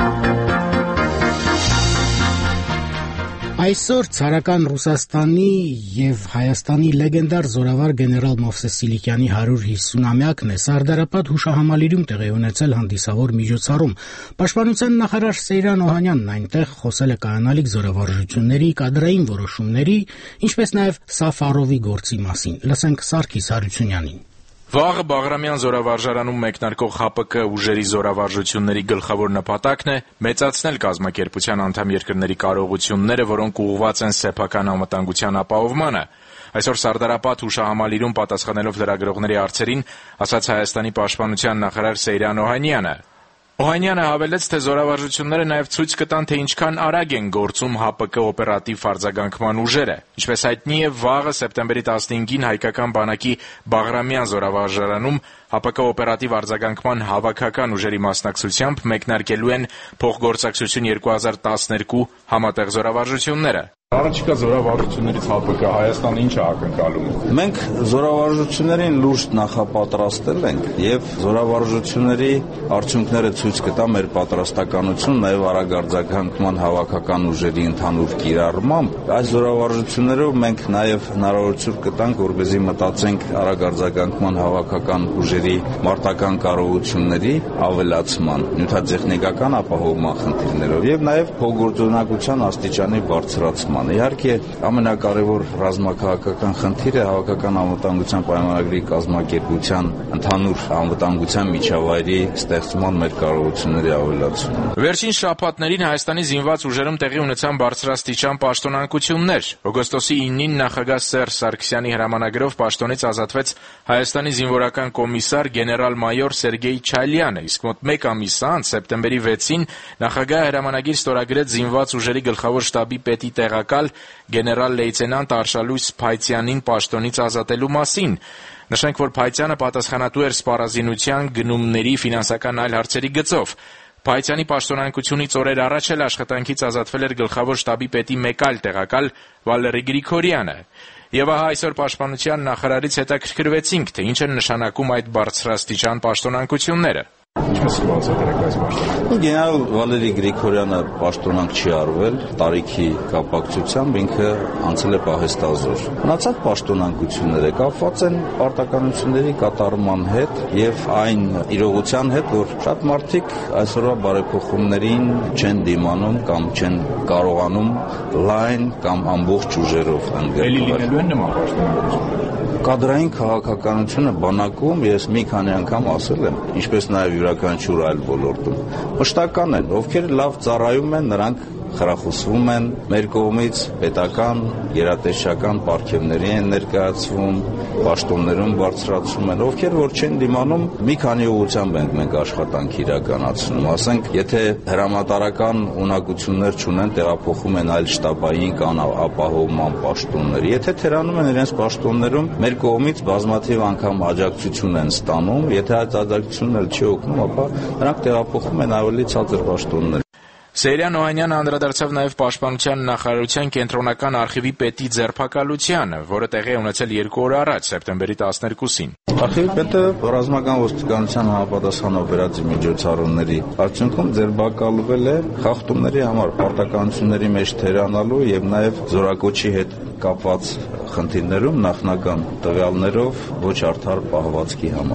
S1: Այսօր ցարական Ռուսաստանի եւ Հայաստանի լեգենդար զորավար գեներալ Մովսես Սիլիկյանի հարյուր հիսունամյակն է Սարդարապատ հուշահամալիրում տեղի ունեցել հանդիսավոր միջոցառում։ Պաշտպանության նախարար Սեյրան Օհանյանն այնտեղ խոսել է կայանալիք զորավարժությունների, կադրային որոշումների, ինչպես նաեւ Սաֆարովի գործի մասին։ Լսենք Սարգիս Հարությունյանին։
S14: Վաղը Բաղրամյան զորավարժարանում մեկնարկող ՀԱՊԿ ուժերի զորավարժությունների գլխավոր նպատակն է մեծացնել կազմակերպության անդամ երկրների կարողությունները, որոնք ուղղված են սեփական անվտանգության ապահովմանը։ Այսօր Սարդարապատ հուշահամալիրում պատասխանելով լրագրողների հարցերին, ասաց Հայաստանի պաշտպանության նախարար Սեյրան Օհանյանը։ Օհանյանը հավելեց, թե զորավարժությունները նաև ցույց կտան, թե ինչքան արագ են գործում ՀԱՊԿ օպերատիվ արձագանքման ուժերը։ Ինչպես հայտնի է, վաղը սեպտեմբերի տասնհինգին հայկական բանակի Բաղրամյան զորավարժարանում ՀԱՊԿ օպերատիվ արձագանքման հավաքական ուժերի մասնակցությամբ մեկնարկելու են փոխգործակցություն երկու հազար տասներկու համատեղ զորավարժությունները։
S2: Առաջիկա զորավարժություններից ՀԱՊԿ Հայաստանը ինչ է ակնկալում։
S3: Մենք զորավարժություններին լուրջ նախապատրաստել ենք եւ զորավարժությունների արդյունքները ցույց կտա մեր պատրաստականություն նաեւ արագարձականքման հավաքական ուժերի ընդհանուր կիրառմամբ։ Այս զորավարժություններով մենք նաեւ հնարավորություն կտանք, որպեսզի մտածենք արագարձականքման հավաքական ուժերի մարտական կարողությունների ավելացման, նյութատեխնիկական ապահովման խնդիրներով եւ նաեւ փոխգործունակության աստիճանի բարձրացման։ Իհարկե, ամենակարևոր ռազմաքաղաքական խնդիրը հավաքական անվտանգության պայմանագրի կազմակերպության ընդհանուր անվտանգության միջավայրի ստեղծման մեր կարողությունների ավելացումն է։
S14: Վերջին շաբաթներին Հայաստանի զինված ուժերում տեղի ունեցան բարձրաստիճան պաշտոնանկություններ։ Օգոստոսի իննին նախագահ Սերժ Սարգսյանի հրամանագրով պաշտոնից ազատվեց Հայաստանի զինվորական կոմիսար գեներալ-մայոր Սերգեյ Չալյանը, իսկ մոտ մեկ ամիս անց, սեպտեմբերի վեցին, նախագահը հրամանագիր ստորագրեց զինված ուժերի գլխավոր շտաբի պետի տեղակալ գեներալ-լեյտենանտ Արշալույս Փայծյանին պաշտոնից ազատելու մասին։ Նշենք, որ Փայծյանը պատասխանատու էր սպառազինության, գնումների, ֆինանսական այլ հարցերի գծով։ Փայծյանի պաշտոնանկությունից օրեր առաջ էլ աշխատանքից ազատվել էր գլխավոր շտաբի պետի մեկ այլ տեղակալ Վալերի Գրիգորյանը։ Եվ ահա այսօր պաշտպանության նախարարից հետաքրքրվեցինք, թե ինչ են նշանակում այդ բարձրաստիճան պաշտոնանկությունները։
S2: Ինչպես զբաղեցրեք այս պաշտոնը։
S3: Գեներալ Վալերի Գրիգորյանը պաշտոնանկ չի արվել տարիքի կապակցությամբ, ինքը անցել է պահեստազոր։ Մնացած պաշտոնանկությունները կապված են պարտականությունների կատարման հետ եւ այն իրողության հետ, որ շատ մարդիկ այսօրվա բարեփոխումներին չեն դիմանում կամ չեն կարողանում լայն կամ ամբողջ ուժերով ընդգրկվել։
S2: Էլի լինելու են նման պաշտոնանկություններ։
S3: Կադրային քաղաքականությունը բանակում ես մի քանի անգամ ասել եմ, ինչպես նաև յուրաքանչյուր այլ ոլորտում, մշտական են, ովքեր լավ ծառայում են, նրանք խրախուսվում են, մեր կողմից պետական, գերատեսչական պարգևների են ներկայացվում, պաշտոններում բարձրացում են, ովքեր որ չեն դիմանում, մի քանի ուղղությամբ ենք մենք աշխատանք իրականացնում, ասենք, եթե հրամանատարական ունակություններ չունեն, տեղափոխում են այլ շտաբային կամ ապահովման պաշտոններ, եթե թերանում են իրենց պաշտոններում, մեր կողմից բազմաթիվ անգամ աջակցություն են ստանում, եթե այդ աջակցությունն էլ չի օգնում, ապա նրանք տեղափոխում են ավելի ցածր պաշտոններ։
S14: Սեյրան Օհանյանը անդրադարձավ նաև պաշտպանության նախարարության կենտրոնական արխիվի պետի ձերբակալությանը, որը տեղի ունեցել երկու օր առաջ, սեպտեմբերի տասներկուսին։
S3: Արխիվի պետը ռազմական ոստիկանության համապատասխանող վերածի միջոցառումների արդյունքում ձերբակալվել է խախտումների համար, պարտականությունների մեջ թերանալու եւ նաեւ զորակոչի հետ կապված խնդիրներում նախնական տվյալներով ոչ արդար պահվածքի համար։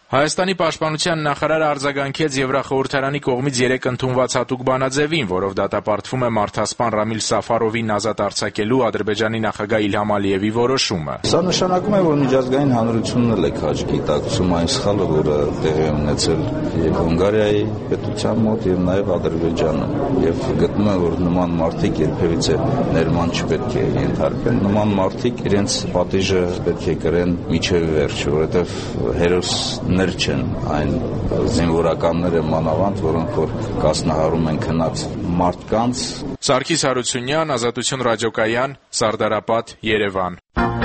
S14: Հայաստանի պաշտպանության նախարարը արձագանքեց Եվրախորհրդարանի կողմից երեկ ընդունված հատուկ բանաձևին, որով դատապարտվում է մարդասպան Ռամիլ Սաֆարովին ազատ արձակելու Ադրբեջանի նախագահ Իլհամ Ալիևի որոշումը։
S3: Սա նշանակում է, որ միջազգային հանրությունն էլ է քաջ գիտակցում այն սխալը, որը տեղի է ունեցել եւ Հունգարիայի պետության մոտ եւ նաեւ Ադրբեջանը, եւ գտնում են, որ նման մարդիկ երբևիցե ներման չպետք է ենթարկվեն, նման մարդիկ իրենց պատիժը պետք է կրեն միջև վերջ, որովհետեւ հերոս ներ չեն այն զինվորականները մանավանդ, որոնք որ կասնահարում են քնած մարդկանց։
S14: Սարգիս Հարությունյան, Ազատություն ռադիոկայան, Սարդարապատ, Երևան։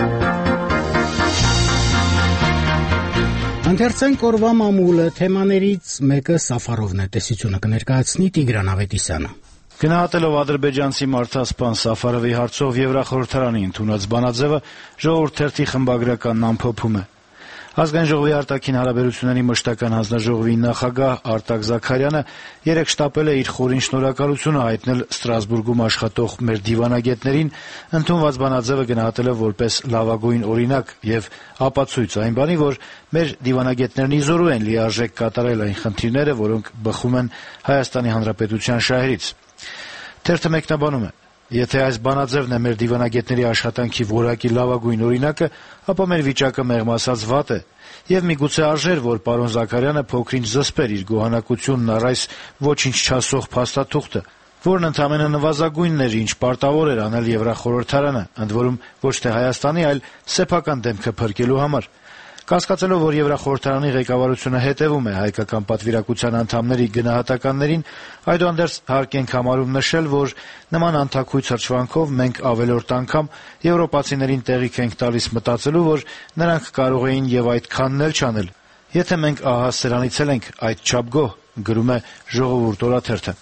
S1: Ընթերցենք օրվա մամուլը, թեմաներից մեկը Սաֆարովն է, տեսությունը կներկայացնի Տիգրան Ավետիսյանը։
S15: Գնահատելով ադրբեջանցի մարդասպան Սաֆարովի հարցով Եվրախորհրդարանի ընդունած բանաձևը, Ժողովուրդ թերթի խմբագրականն ամփոփում է. Ազգային ժողովի արտաքին հարաբերությունների մշտական հանձնաժողովի նախագահ Արտակ Զաքարյանը երեկ շտապել է իր խորին շնորհակալությունը հայտնել Ստրասբուրգում աշխատող մեր դիվանագետներին, ընդունված բանաձևը գնահատելով որպես լավագույն օրինակ եւ ապացույց այն բանի, որ մեր դիվանագետներն իզորու են լիարժեք կատարել այն խնդիրները, որոնք բխում են Հայաստանի Հանրապետության շահերից։ Թերթը մեկնաբանում է. Եթե այս բանաձևն է մեր դիվանագետների աշխատանքի որակի լավագույն օրինակը, ապա մեր վիճակը մեղմ ասած վատ է, եւ միգուցե արժեր, որ պարոն Զաքարյանը փոքրինչ զսպեր իր գոհանակությունն առ այս ոչինչ չասող փաստաթուղթը, որն ընդամենը նվազագույնն էր, ինչ պարտավոր էր անել Եվրախորհրդարանը, ընդ որում ոչ թե Հայաստանի, այլ սեփական դեմքը փրկելու համար։ Կասկածելով, որ Եվրախորհրդարանի ղեկավարությունը հետևում է հայկական պատվիրակության անդամների գնահատականներին, այդուհանդերձ հարկ ենք համարում նշել, որ նման անթաքույց հրճվանքով մենք ավելորդ անգամ եվրոպացիներին տեղիք ենք տալիս մտածելու, որ նրանք կարող էին եւ այդքանն էլ չանել, եթե մենք ահա սրանից էլ ենք այդչափ գոհ, գրում է Ժողովուրդ օրաթերթը։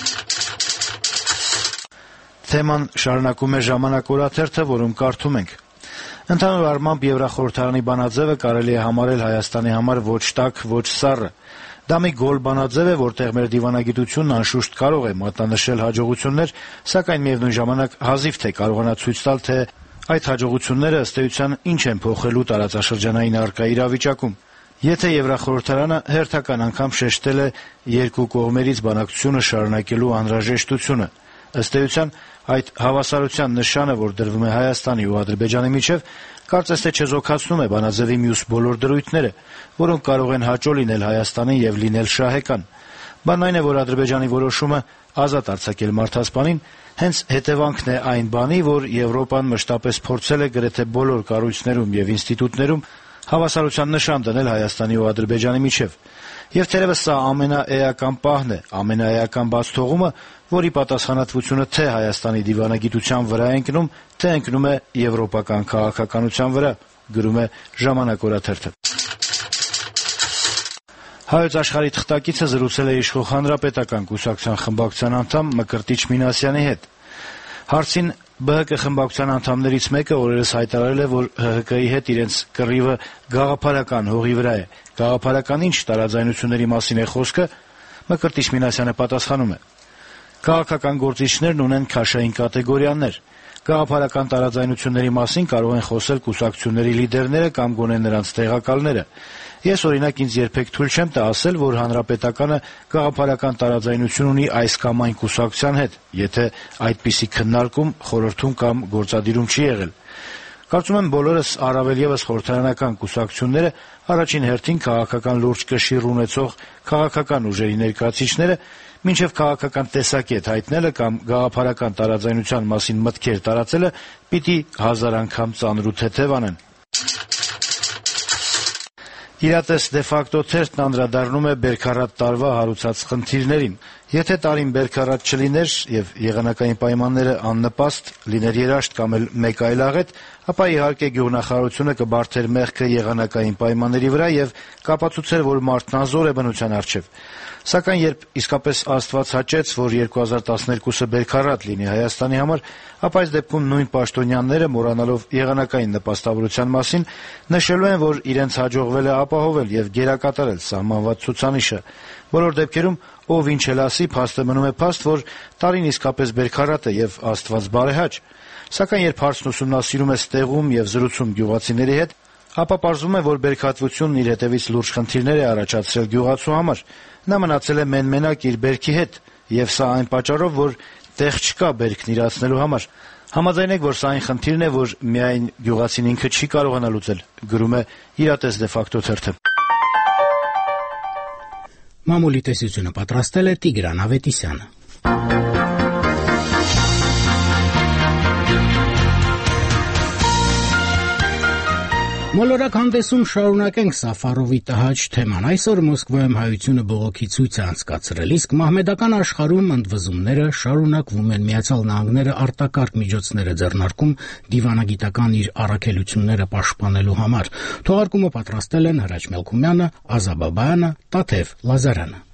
S15: Թեման շարունակում է Ժամանակ օրաթերթը, որում կարդում ենք. Ընդհանուր առմամբ Եվրախորհրդարանի բանաձևը կարելի է համարել Հայաստանի համար ոչ տաք, ոչ սառը։ Դա մի գոլ բանաձև է, որտեղ մեր դիվանագիտությունն անշուշտ կարող է մատնանշել հաջողություններ, սակայն միևնույն ժամանակ հազիվ թե կարողանա ցույց տալ, թե այդ հաջողությունները ըստ էության ինչ են փոխելու տարածաշրջանային առկա իրավիճակում։ Եթե Եվրախորհրդարանը հերթական անգամ շեշտել է երկու կողմերից բանակցությունը շարունակելու անհրաժեշտությունը, ըստ էության այդ հավասարության նշանը, որ դրվում է Հայաստանի ու Ադրբեջանի միջև, կարծես թե չեզոքացնում է բանաձևի մյուս բոլոր դրույթները, որոնք կարող են հաճո լինել Հայաստանին եւ լինել շահեկան։ Բանն այն է, որ Ադրբեջանի որոշումը ազատ արձակել մարդասպանին հենց հետևանքն է այն բանի, որ Եվրոպան մշտապես փորձել է գրեթե բոլոր կառույցներում եւ ինստիտուտներում հավասարության նշան դնել Հայաստանի ու Ադրբեջանի միջև։ Եվ թերևս սա ամենաէական պահն է, ամենաէական բացթողումը, որի պատասխանատվությունը թե Հայաստանի դիվանագիտության վրա է ընկնում, թե ընկնում է եվրոպական քաղաքականության վրա, գրում է Ժամանակ օրաթերթը։ Հայոց աշխարհի թղթակիցը զրուցել է իշխող Հանրապետական կուսակցության խմբակցության անդամ Մկրտիչ Մինասյանի հետ։ Հարցին Բ Հ Կ խմբակցության անդամներից մեկը օրերս հայտարարել է, որ Հ Հ Կ-ի հետ իրենց կռիվը գաղափարական հողի վրա է։ Գաղափարական ինչ տարաձայնությունների մասին է խոսքը, Մկրտիչ Մինասյանը պատասխանում է. Քաղաքական գործիչներն ունեն քաշային կատեգորիաներ։ Գաղափարական տարաձայնությունների մասին կարող են խոսել կուսակցությունների լիդերները կամ գոնե նրանց տեղակալները։ Ես օրինակ ինձ երբեք թույլ չեմ տա ասել, որ Հանրապետականը գաղափարական տարաձայնություն ունի այս կամ այն կուսակցության հետ, եթե այդպիսի քննարկում խորհրդում կամ գործադիրում չի եղել։ Կարծում եմ բոլորս, առավել ևս խորհրդարանական կուսակցությունները, առաջին հերթին քաղաքական լուրջ կշիռ ունեցող քաղաքական ուժերի ներկայացուցիչները մինչև քաղաքական տեսակետ հայտնելը կամ գաղափարական տարաձայնության մասին մտքեր տարածելը պիտի հազար անգամ ծանր ու թեթև անեն։ Իրատես դե ֆակտո թերթն անդրադառնում է Բերքարատ տարվա հարուցած խնդիրներին։ Եթե տարին Բերքարատ չլիներ եւ եղանակային պայմանները աննպաստ, լիներ երաշտ կամ էլ մեկ այլ աղետ, ապա իհարկե գյուղնախարարությունը կբարթեր մեղքը եղանակային պայմանների վրա եւ կապացուցեր, որ մարդն անզոր է բնության առջեւ։ Սակայն երբ իսկապես Աստված հաճեց, որ երկու հազար տասներկուսը Բերքարատ լինի Հայաստանի համար, ապա այս դեպքում նույն պաշտոնյաները, մոռանալով եղանակային նպաստավորության մասին, նշելու են, որ իրենց հաջողվել է ապահովել եւ գերակատարել սահմանված ցուցանիշը։ Բոլոր դեպքերում ով ինչ էլ ասի, փաստը մնում է փաստ, որ տարին իսկապես Բերքարատ է եւ Աստված բարեհաճ։ Սակայն երբ հարցն ուսումնասիրում ես տեղում եւ զրուցում գյուղացիների հետ, Ապա պարզվում է, որ բերքատվությունն իր հետևից լուրջ խնդիրներ է առաջացրել գյուղացու համար։ Նա մնացել է մեն-մենակ իր բերքի հետ, եւ սա այն պատճառով, որ տեղ չկա բերքն իրացնելու համար։ Համաձայնեք, որ սա այն խնդիրն է, որ միայն գյուղացին ինքը չի կարողանա լուծել, գրում է Իրատես դե ֆակտո թերթը։
S1: Մամուլի տեսությունը պատրաստել է Տիգրան Ավետիսյանը։ Մոլորակ հանդեսում շարունակենք Սաֆարովի տհաճ թեման։ Այսօր Մոսկվայում հայությունը բողոքի ցույց է անցկացրել, իսկ մահմեդական աշխարհում ընդվզումները շարունակվում են։ Միացյալ Նահանգները արտակարգ միջոցներ է ձեռնարկում դիվանագիտական իր առաքելությունները պաշտպանելու համար։ Թողարկումը պատրաստել են Հրաչ Մելքումյանը, Ազա Բաբայանը, Տաթև Լազարյանը։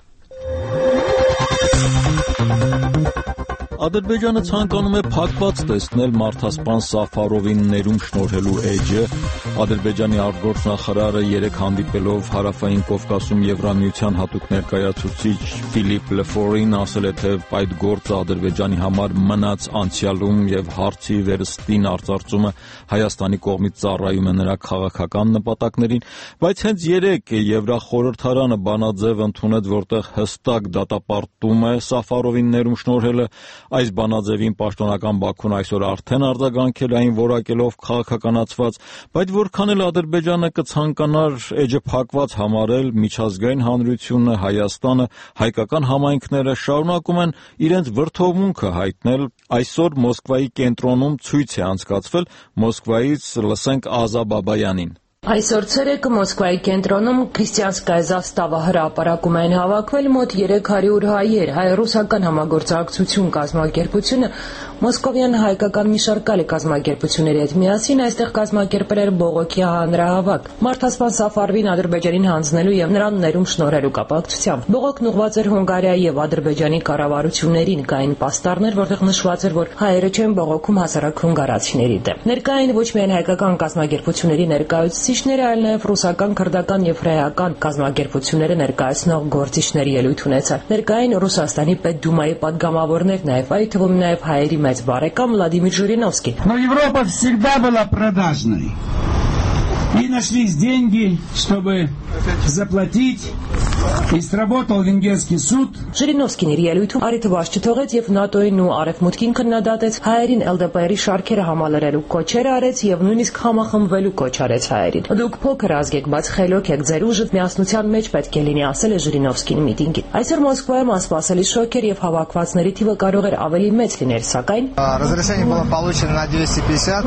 S16: Ադրբեջանը ցանկանում է փակված տեսնել մարդասպան Սաֆարովին ներում շնորհելու էջը։ Ադրբեջանի արտգործնախարարը երեկ հանդիպելով Հարավային Կովկասում Եվրամիության հատուկ ներկայացուցիչ Ֆիլիպ Լեֆորին ասել է, թե այդ գործը Ադրբեջանի համար մնաց անցյալում եւ հարցի վերստին արձարծումը Հայաստանի կողմից ծառայում է նրա քաղաքական նպատակներին, բայց հենց երեկ Եվրախորհրդարանը բանաձև ընդունեց, որտեղ հստակ դատապարտում է Սաֆարովին ներում շնորհելը։ Այս բանաձևին պաշտոնական Բաքուն այսօր արդեն արձագանքել այն որակելով քաղաքականացված, բայց որքան էլ Ադրբեջանը կցանկանար էջը փակված համարել, միջազգային հանրությունը, Հայաստանը, հայկական համայնքները շարունակում են իրենց վրդովմունքը հայտնել։ Այսօր Մոսկվայի կենտրոնում ցույց է անցկացվել, Մոսկվայից լսենք Ազա Բաբայանին։
S17: Այսօր ցերեկը Մոսկվայի կենտրոնում Քրիստիանսկայա զաստավա հրապարակում են հավաքվել մոտ երեք հարյուր հայեր։ Հայ-ռուսական համագործակցություն կազմակերպությունը մոսկովյան հայկական մի շարք այլ կազմակերպությունների հետ միասին այստեղ կազմակերպել էր բողոքի հանրահավաք մարդասպան Սաֆարովին Ադրբեջանին հանձնելու եւ նրան ներում շնորհելու կապակցությամբ։ Բողոքն ուղղված էր Հունգարիայի եւ Ադրբեջանի կառավարություններին, կային պաստառներ, որտեղ նշված էր, որ հայերը չեն բողոքում հասարակ հունգարացիների դեմ։ Ներկային ոչ միայն հայկական կազմակերպությունների ներկայացուցիչները, այլ նաեւ ռուսական, քրդական եւ հրեական կազմակերպությունները ներկայացնող գործիչների ելույթ ունեցան։ Ներկային Ռուսաստանի Պետդումայի падգամավորներ, նաեւ այդ թվում նաեւ հայերի մեծ բարեկամ Վլադիմիր Ժիրինովսկի։
S18: Но Европа всегда была продажной. И нашлись деньги, чтобы заплатить. И сработал венгерский суд.
S17: Ժիրինովսկին իր ելույթում առիթված չթողեց եւ ՆԱՏՕ-ին ու Արևմուտքին քննադատեց, հայերին Էլ Դե Պե-ի շարքերը համալրելու կոչեր արեց եւ նույնիսկ համախմբվելու կոչ արեց հայերին։ Դուք փոքր ազգ եք, բայց խելոք եք, ձեր ուժը միասնության մեջ պետք է լինի, ասել է Ժիրինովսկին միտինգին։ Այսօր Մոսկվայում անսպասելի շոկ էր եւ հավաքվածների թիվը կարող էր ավելի մեծ լինել, սակայն
S19: разрешение было получено на двести пятьдесят.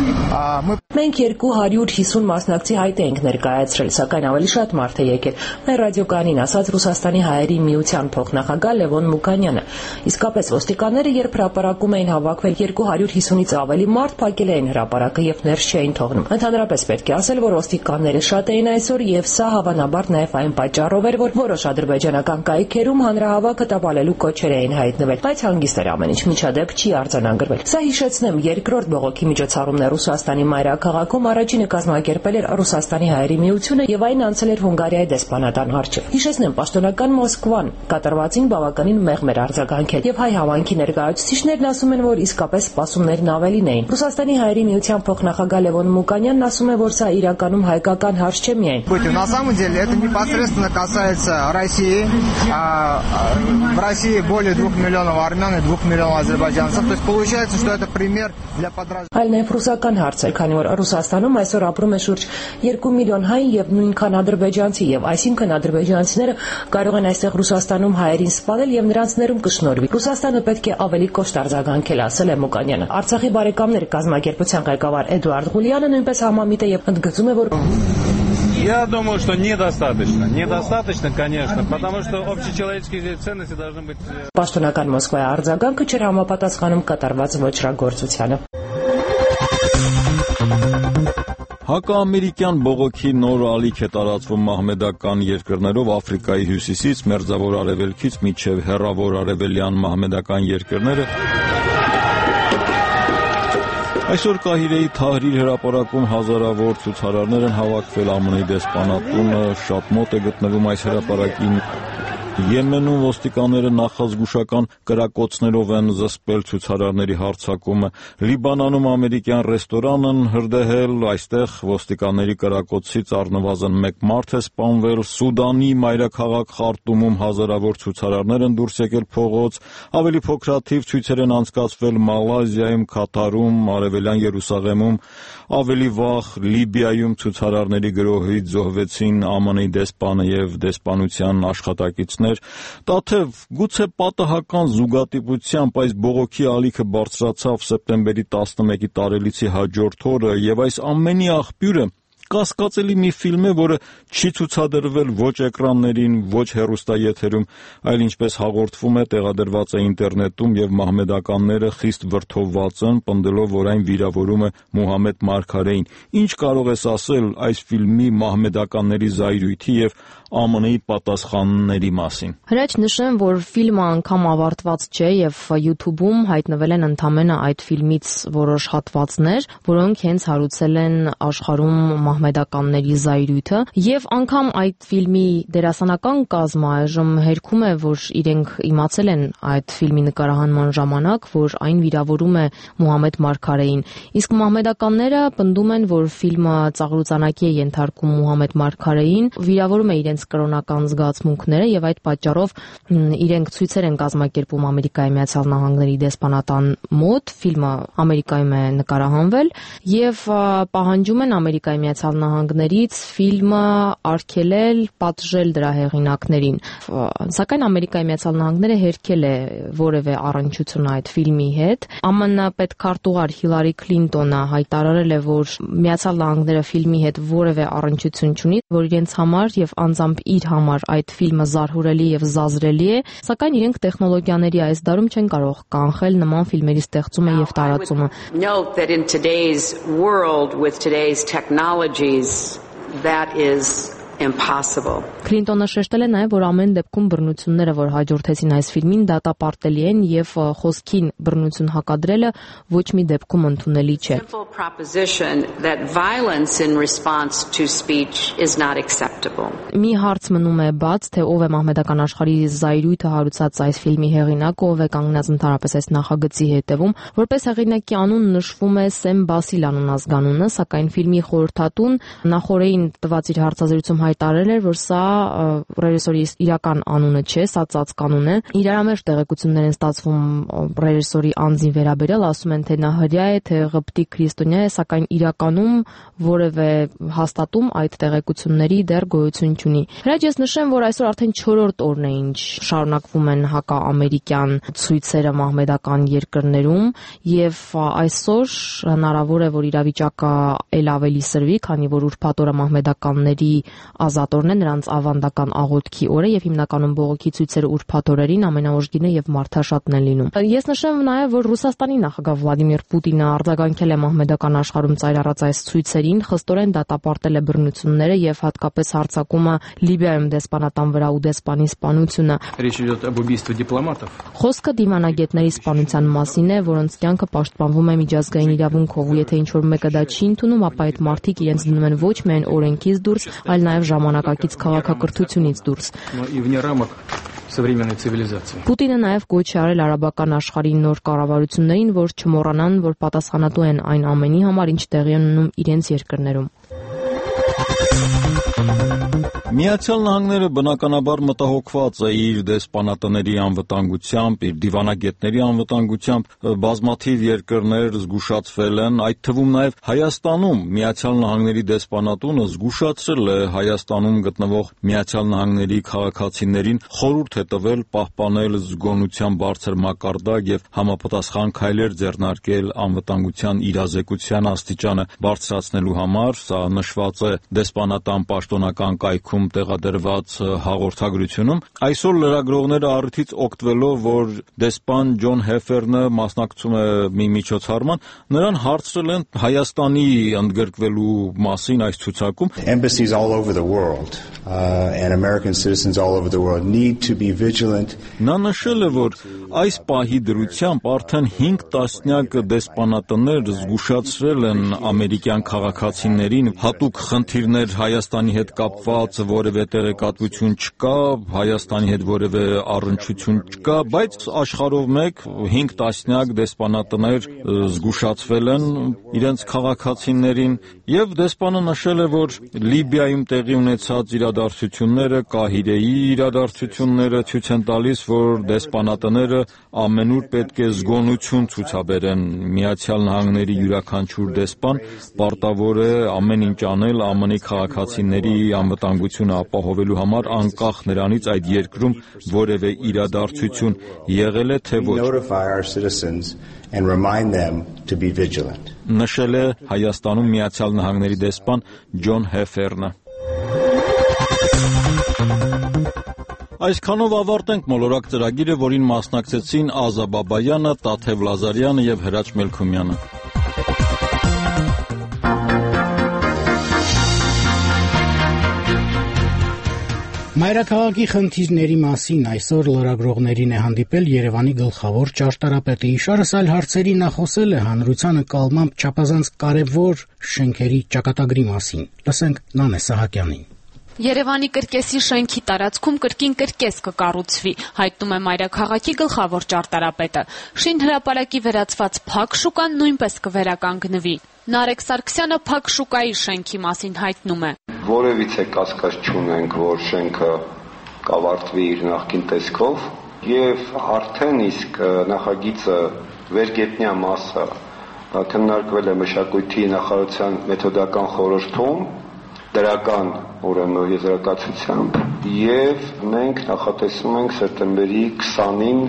S17: Մենք երկու հարյուր հիսուն մասնակցի հայտ ենք ներկայացրել, սակայն ավելի շատ մարդ է եկել։ Մեր ռադիոկանին ասաց Ռուսաստանի հայերի միության փոխնախագահ Լևոն Մուկանյանը։ Իսկապես ոստիկանները երբ հրապարակում էին հավաքվել երկու հարյուր հիսունից ավելի մարդ, փակել էին հրապարակը եւ ներս չէին թողնում։ Ընդհանրապես պետք է ասել, որ ոստիկանները շատ էին այսօր եւ սա հավանաբար նաեւ այն պատճառով էր, որ որոշ ադրբեջանական կայքերում հանրահավաքը տապալելու կոչեր էին հայտնվել, բայց հանգիստ էր ամեն ինչ, միջադեպ չի արձանագրվել։ Սա հիշեցնեմ երկրորդ բողոքի միջոցառումն է Ռուսաստանի մայրաքաղաքում, առաջինը կազմակերպել էր Ռուսաստանի հայերի միությունը եւ այն անցել էր Հունգարիայի դեսպանատան առջեւ։ Հիշեցնեմ, պաշտոնական Մոսկվան կատարվածին բավականին մեղմ էր արձագանքել եւ հայ հավանքի ներկայացուցիչներն ասում են, որ իսկապես սպասումներն ավելին էին։ Ռուսաստանի հայերի միության փոխնախագահ Լևոն Մուկանյանն ասում է, որ սա իրականում հայկական հարց չէ միայն։
S19: На самом деле это непосредственно касается России. В России более двух миллионов армян и двух миллионов азербайджанцев. То есть получается, что это пример для подражания.
S17: Այլ նաեւ ռուսական հարց էր, քանի որ Ռուսաստանում այսօր ապրում է շուրջ երկու միլիոն հայ եւ նույնքան ադրբեջանցի եւ այսինքն ադրբեջանցիները կարող են այստեղ Ռուսաստանում հայերին սպանել եւ նրանց ներում կշնորհվի։ Ռուսաստանը պետք է ավելի կոշտ արձագանքել, ասել է Մուկանյանը։ Արցախի բարեկամներ կազմակերպության ղեկավար Էդուարդ Ղուլյանը նույնպես համամիտ է եւ ընդգծում է, որ
S20: Я думаю, что недостаточно. Недостаточно, конечно, потому что общечеловеческие ценности должны быть.
S17: Պաշտոնական Մոսկվայի արձագանքը չէր համապատասխանում կատարված ոչրագործությանը։
S16: Հակաամերիկյան բողոքի նոր ալիք է տարածվում մահմեդական երկրներով Աֆրիկայի հյուսիսից, Մերձավոր Արևելքից մինչև Հեռավոր Արևելյան մահմեդական երկրները։ Այսօր Կահիրեի Թահրիր հրապարակում հազարավոր ցուցարարներ են հավաքվել, ԱՄՆ-ի դեսպանատունը շատ մոտ է գտնվում այս հրապարակին։ Եմենում ոստիկանները նախազգուշական կրակոցներով են զսպել ցուցարարների հարձակումը, Լիբանանում ամերիկյան ռեստորանն հրդեհել, այստեղ ոստիկանների կրակոցից առնվազն մեկ մարդ է սպանվել, Սուդանի մայրաքաղաք Խարտումում հազարավոր ցուցարարներ են դուրս եկել փողոց, ավելի փոքրաթիվ ցույցեր են անցկացվել Մալազիայում, Կատարում, Արևելյան Երուսաղեմում, ավելի վաղ Լիբիայում ցուցարարների գրոհից զոհվեցին ԱՄՆ –ի դեսպանը եւ դեսպանության աշխատակիցներ, Տաթև գուցե պատահական զուգատիպությամբ այս բողոքի ալիքը բարձրացավ սեպտեմբերի տասնմեկի տարելիցի հաջորդ օրը եւ այս ամենի աղբյուրը կասկածելի մի ֆիլմ է, որը չի ցուցադրվել ոչ էկրաններին, ոչ հեռուստաեթերում, այլ ինչպես հաղորդվում է, տեղադրված է ինտերնետում եւ մահմեդականները խիստ վրդովված են, պնդելով, որ այն վիրավորում է Մուհամմեդ մարգարեին։ Ինչ կարող ես ասել այս ֆիլմի մահմեդականների զայրույթի եւ ԱՄՆ –ի պատասխանների մասին։
S21: Հրաչ նշեմ, որ ֆիլմը անգամ ավարտված չէ եւ YouTube-ում հայտնվել են ընդամենը այդ ֆիլմից որոշ հատվածներ, որոնք հենց հարուցել են աշխարհում մահմեդականների զայրույթը եւ անգամ այդ ֆիլմի դերասանական կազմը այժմ հերքում է, որ իրենք իմացել են այդ ֆիլմի նկարահանման ժամանակ, որ այն վիրավորում է Մուհամմեդ մարգարեին։ Իսկ մահմեդականները պնդում են, որ ֆիլմը ծաղրուծանակի է ենթարկում Մուհամմեդ մարգարեին, վիրավորում է իրենց կրոնական զգացմունքները եւ այդ պատճառով իրենք ցույցեր են կազմակերպում Ամերիկայի Միացյալ Նահանգների դեսպանատան մոտ, ֆիլմը Ամերիկայում է նկարահանվել եւ պահանջում են Ամերիկայի Միացյալ Նահանգներից ֆիլմը արգելել, պատժել դրա հեղինակներին։ Սակայն Ամերիկայի Միացյալ Նահանգները հերքել է որևէ առնչություն այդ ֆիլմի հետ։ ԱՄՆ պետքարտուղար Հիլարի Քլինտոնը հայտարարել է, որ Միացյալ Նահանգները ֆիլմի հետ որևէ առնչություն չունի, որ իրենց համար եւ անձամբ իր համար այդ ֆիլմը զարհուրելի եւ զազրելի է, սակայն իրենք տեխնոլոգիաների այս դարում չեն կարող կանխել նման ֆիլմերի ստեղծումը եւ տարածումը։
S22: Note that in today's world with today's technologies that is impossible.
S21: Քլինտոնը շեշտել է նաև, որ ամեն դեպքում բռնությունները, որ հաջորդեցին այս ֆիլմին, դատապարտելի են եւ խոսքին բռնություն հակադրելը ոչ մի դեպքում ընդունելի չէ։ Մի հարց մնում է բաց, թե ով է մահմեդական աշխարհի զայրույթը հարուցած այս ֆիլմի հեղինակը, ով է կանգնած ընդհանրապես այս նախագծի հետևում։ Որպես հեղինակի անուն նշվում է Սեմ Բասիլ անուն ազգանունը, սակայն ֆիլմի խորհրդատուն նախորդին տված իր հարցազրույցում հայտարարել էր, որ սա ռեժիսորի իրական անունը չէ, սա ծածկանուն է։ Իրարամերժ տեղեկություններ են ստացվում ռեժիսորի անձին վերաբերյալ, ասում են, թե նա հրյա է, թե ղպտի քրիստոնյա է, սակայն իրականում որևէ հաստատում այդ տեղեկությունների դեռ գոյություն չունի։ Հրաչ ես նշեմ, որ այսօր արդեն չորրորդ օրն է, ինչ շարունակվում են հակաամերիկյան ցույցերը մահմեդական երկրներում եւ այսօր հնարավոր է, որ իրավիճակը ել ավելի սրվի, քանի որ ուրբաթ օրը մահմեդականների ազատորն է, նրանց ավանդական աղոթքի օրը եւ հիմնականում բողոքի ցույցերը ուրբաթ օրերին ամենաուժգինը եւ մարդաշատն են լինում։ Ես նշեմ նաեւ, որ Ռուսաստանի նախագահ Վլադիմիր Պուտինը արձագանքել է մահմեդական աշխարհում ծայրառած այս ցույցերին, խստորեն դատապարտել է բռնությունները եւ հատկապես հարձակումը Լիբիայում դեսպանատան վրա ու դեսպանի սպանությունը։
S23: Речь идет об убийстве дипломатов.
S21: Խոսքը դիվանագետների սպանության մասին է, որոնց կյանքը պաշտպանվում է միջազգային իրավունքով, ու եթե ինչ-որ մեկը դա չի ընդունում, ապա այդ մարդիկ իրենց դնում են ոչ միայն օրենքից դուրս, այլ նաև ժամանակակից քաղաքակրթությունից դուրս։ Պուտինը նաև կոչ է արել արաբական աշխարհի նոր կառավարություններին, որ չմոռանան, որ պատասխանատու են այն ամենի համար, ինչ տեղի է ունենում իրենց երկրներում։
S16: Միացյալ Նահանգները բնականաբար մտահոգված է իր դեսպանատների անվտանգությամբ, իր դիվանագետների անվտանգությամբ, բազմաթիվ երկրներ զգուշացվել են, այդ թվում նաև Հայաստանում Միացյալ Նահանգների դեսպանատունը զգուշացրել է Հայաստանում գտնվող Միացյալ Նահանգների քաղաքացիներին խորհուրդ է տվել պահպանել զգոնության բարձր մակարդակ եւ համապատասխան քայլեր ձեռնարկել անվտանգության իրազեկության աստիճանը բարձրացնելու համար, սա նշված է դեսպանատան պաշտոնական կայքում տեղադրված հաղորդագրությունում։ Այսօր լրագրողները առիթից օգտվելով, որ դեսպան Ջոն Հեֆերնը մասնակցում է մի միջոցառման, նրան հարցրել են Հայաստանի ընդգրկվելու մասին այս ցուցակում։
S24: Embassies all over the world uh, and American citizens all over the world need to be vigilant.
S16: Նա նշել է, որ այս պահի դրությամբ արդեն հինգ տասնյակ դեսպանատներ զգուշացրել են ամերիկյան քաղաքացիներին հատուկ խնդիրներ Հայաստանի հետ կապված որևէ տեղեկատվություն չկա, Հայաստանի հետ որևէ առնչություն չկա, բայց աշխարհով մեկ հինգ տասնյակ դեսպանատներ զգուշացվել են իրենց քաղաքացիներին եւ դեսպանը նշել է, որ Լիբիայում տեղի ունեցած իրադարձությունները, Կահիրեի իրադարձությունները ցույց են տալիս, որ դեսպանատները ամենուր պետք է զգոնություն ցուցաբերեն։ Միացյալ Նահանգների յուրաքանչյուր դեսպան պարտավոր է ամեն ինչ անել ԱՄՆ-ի քաղաքացիների անվտանգությունը ապահովելու համար, անկախ նրանից այդ երկրում որևէ իրադարձություն եղել է թե ոչ։
S24: And remind them to be vigilant.
S16: Նշել է Հայաստանում Միացյալ Նահանգների դեսպան Ջոն Հեֆերնը։ Այսքանով ավարտենք մոլորակ ծրագիրը, որին մասնակցեցին Ազա Բաբայանը, Տաթև Լազարյանը եւ Հրաչ Մելքումյանը։
S1: Մայրաքաղաքի խնդիրների մասին այսօր լրագրողներին է հանդիպել Երևանի գլխավոր ճարտարապետը։ Իշարս այլ հարցերի նա խոսել է հանրությանը կալմամբ չափազանց կարևոր շենքերի ճակատագրի մասին։ Լսենք Նանե Սահակյանին։
S9: Երևանի կրկեսի շենքի տարածքում կրկին կրկես կկառուցվի, հայտնում է Մայրաքաղաքի գլխավոր ճարտարապետը։ Շին հրապարակի վերածված փակ շուկան նույնպես կվերականգնվի։ Նարեկ Սարգսյանը փակ շուկայի շենքի մասին հայտնում է.
S4: Որևիցե կասկած չունենք, որ շենքը կավարտվի իր նախկին տեսքով եւ արդեն իսկ նախագիծը վերգետնյա մասը քննարկվել է մշակույթի նախարարության մեթոդական խորհրդում դրական ուրեմն եզրակացությամբ եւ մենք նախատեսում ենք սեպտեմբերի քսանին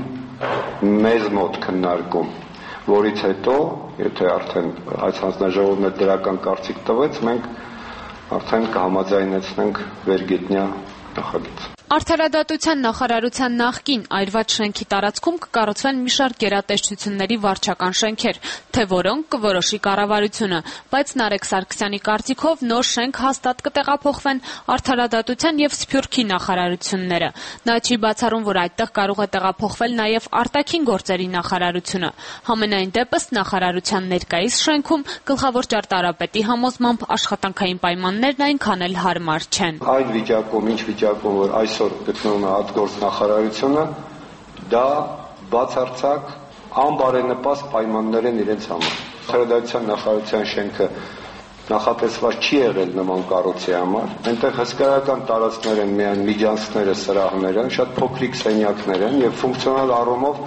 S4: մեզ մոտ քննարկում, որից հետո, եթե արդեն այս հանձնաժողովն դրական կարծիք տվեց, մենք արդեն կհամաձայնեցնենք վերգետնյա նախագիծ։
S9: Արդարադատության նախարարության նախկին այրված շենքի տարածքում կկառուցվեն մի շարք գերատեսչությունների վարչական շենքեր, թե որոնք կորոշի կառավարությունը, բայց Նարեկ Սարգսյանի կարծիքով նոր շենք հաստատ կտեղափոխվեն Արդարադատության եւ Սփյուռքի նախարարությունները։ Նա չի բացառում, որ այդտեղ կարող է տեղափոխվել նաեւ արտաքին գործերի նախարարությունը։ Համենայն դեպս նախարարության ներկայիս շենքում գլխավոր ճարտարապետի համոզմամբ աշխատանքային պայմաններն այնքան էլ հարմար չեն։
S4: Այդ վիճակում, ինչ վիճակում, որ այս գտնվում է արտգործնախարարությունը, դա բացարձակ անբարենպաստ պայմաններ են իրենց համար։ Արդարադատության նախարարության շենքը նախատեսված չի եղել նման կառույցի համար։ Այնտեղ հսկայական տարածքներ են, միայն միջանցքները, սրահները, շատ փոքրիկ սենյակներ են եւ ֆունկցիոնալ առումով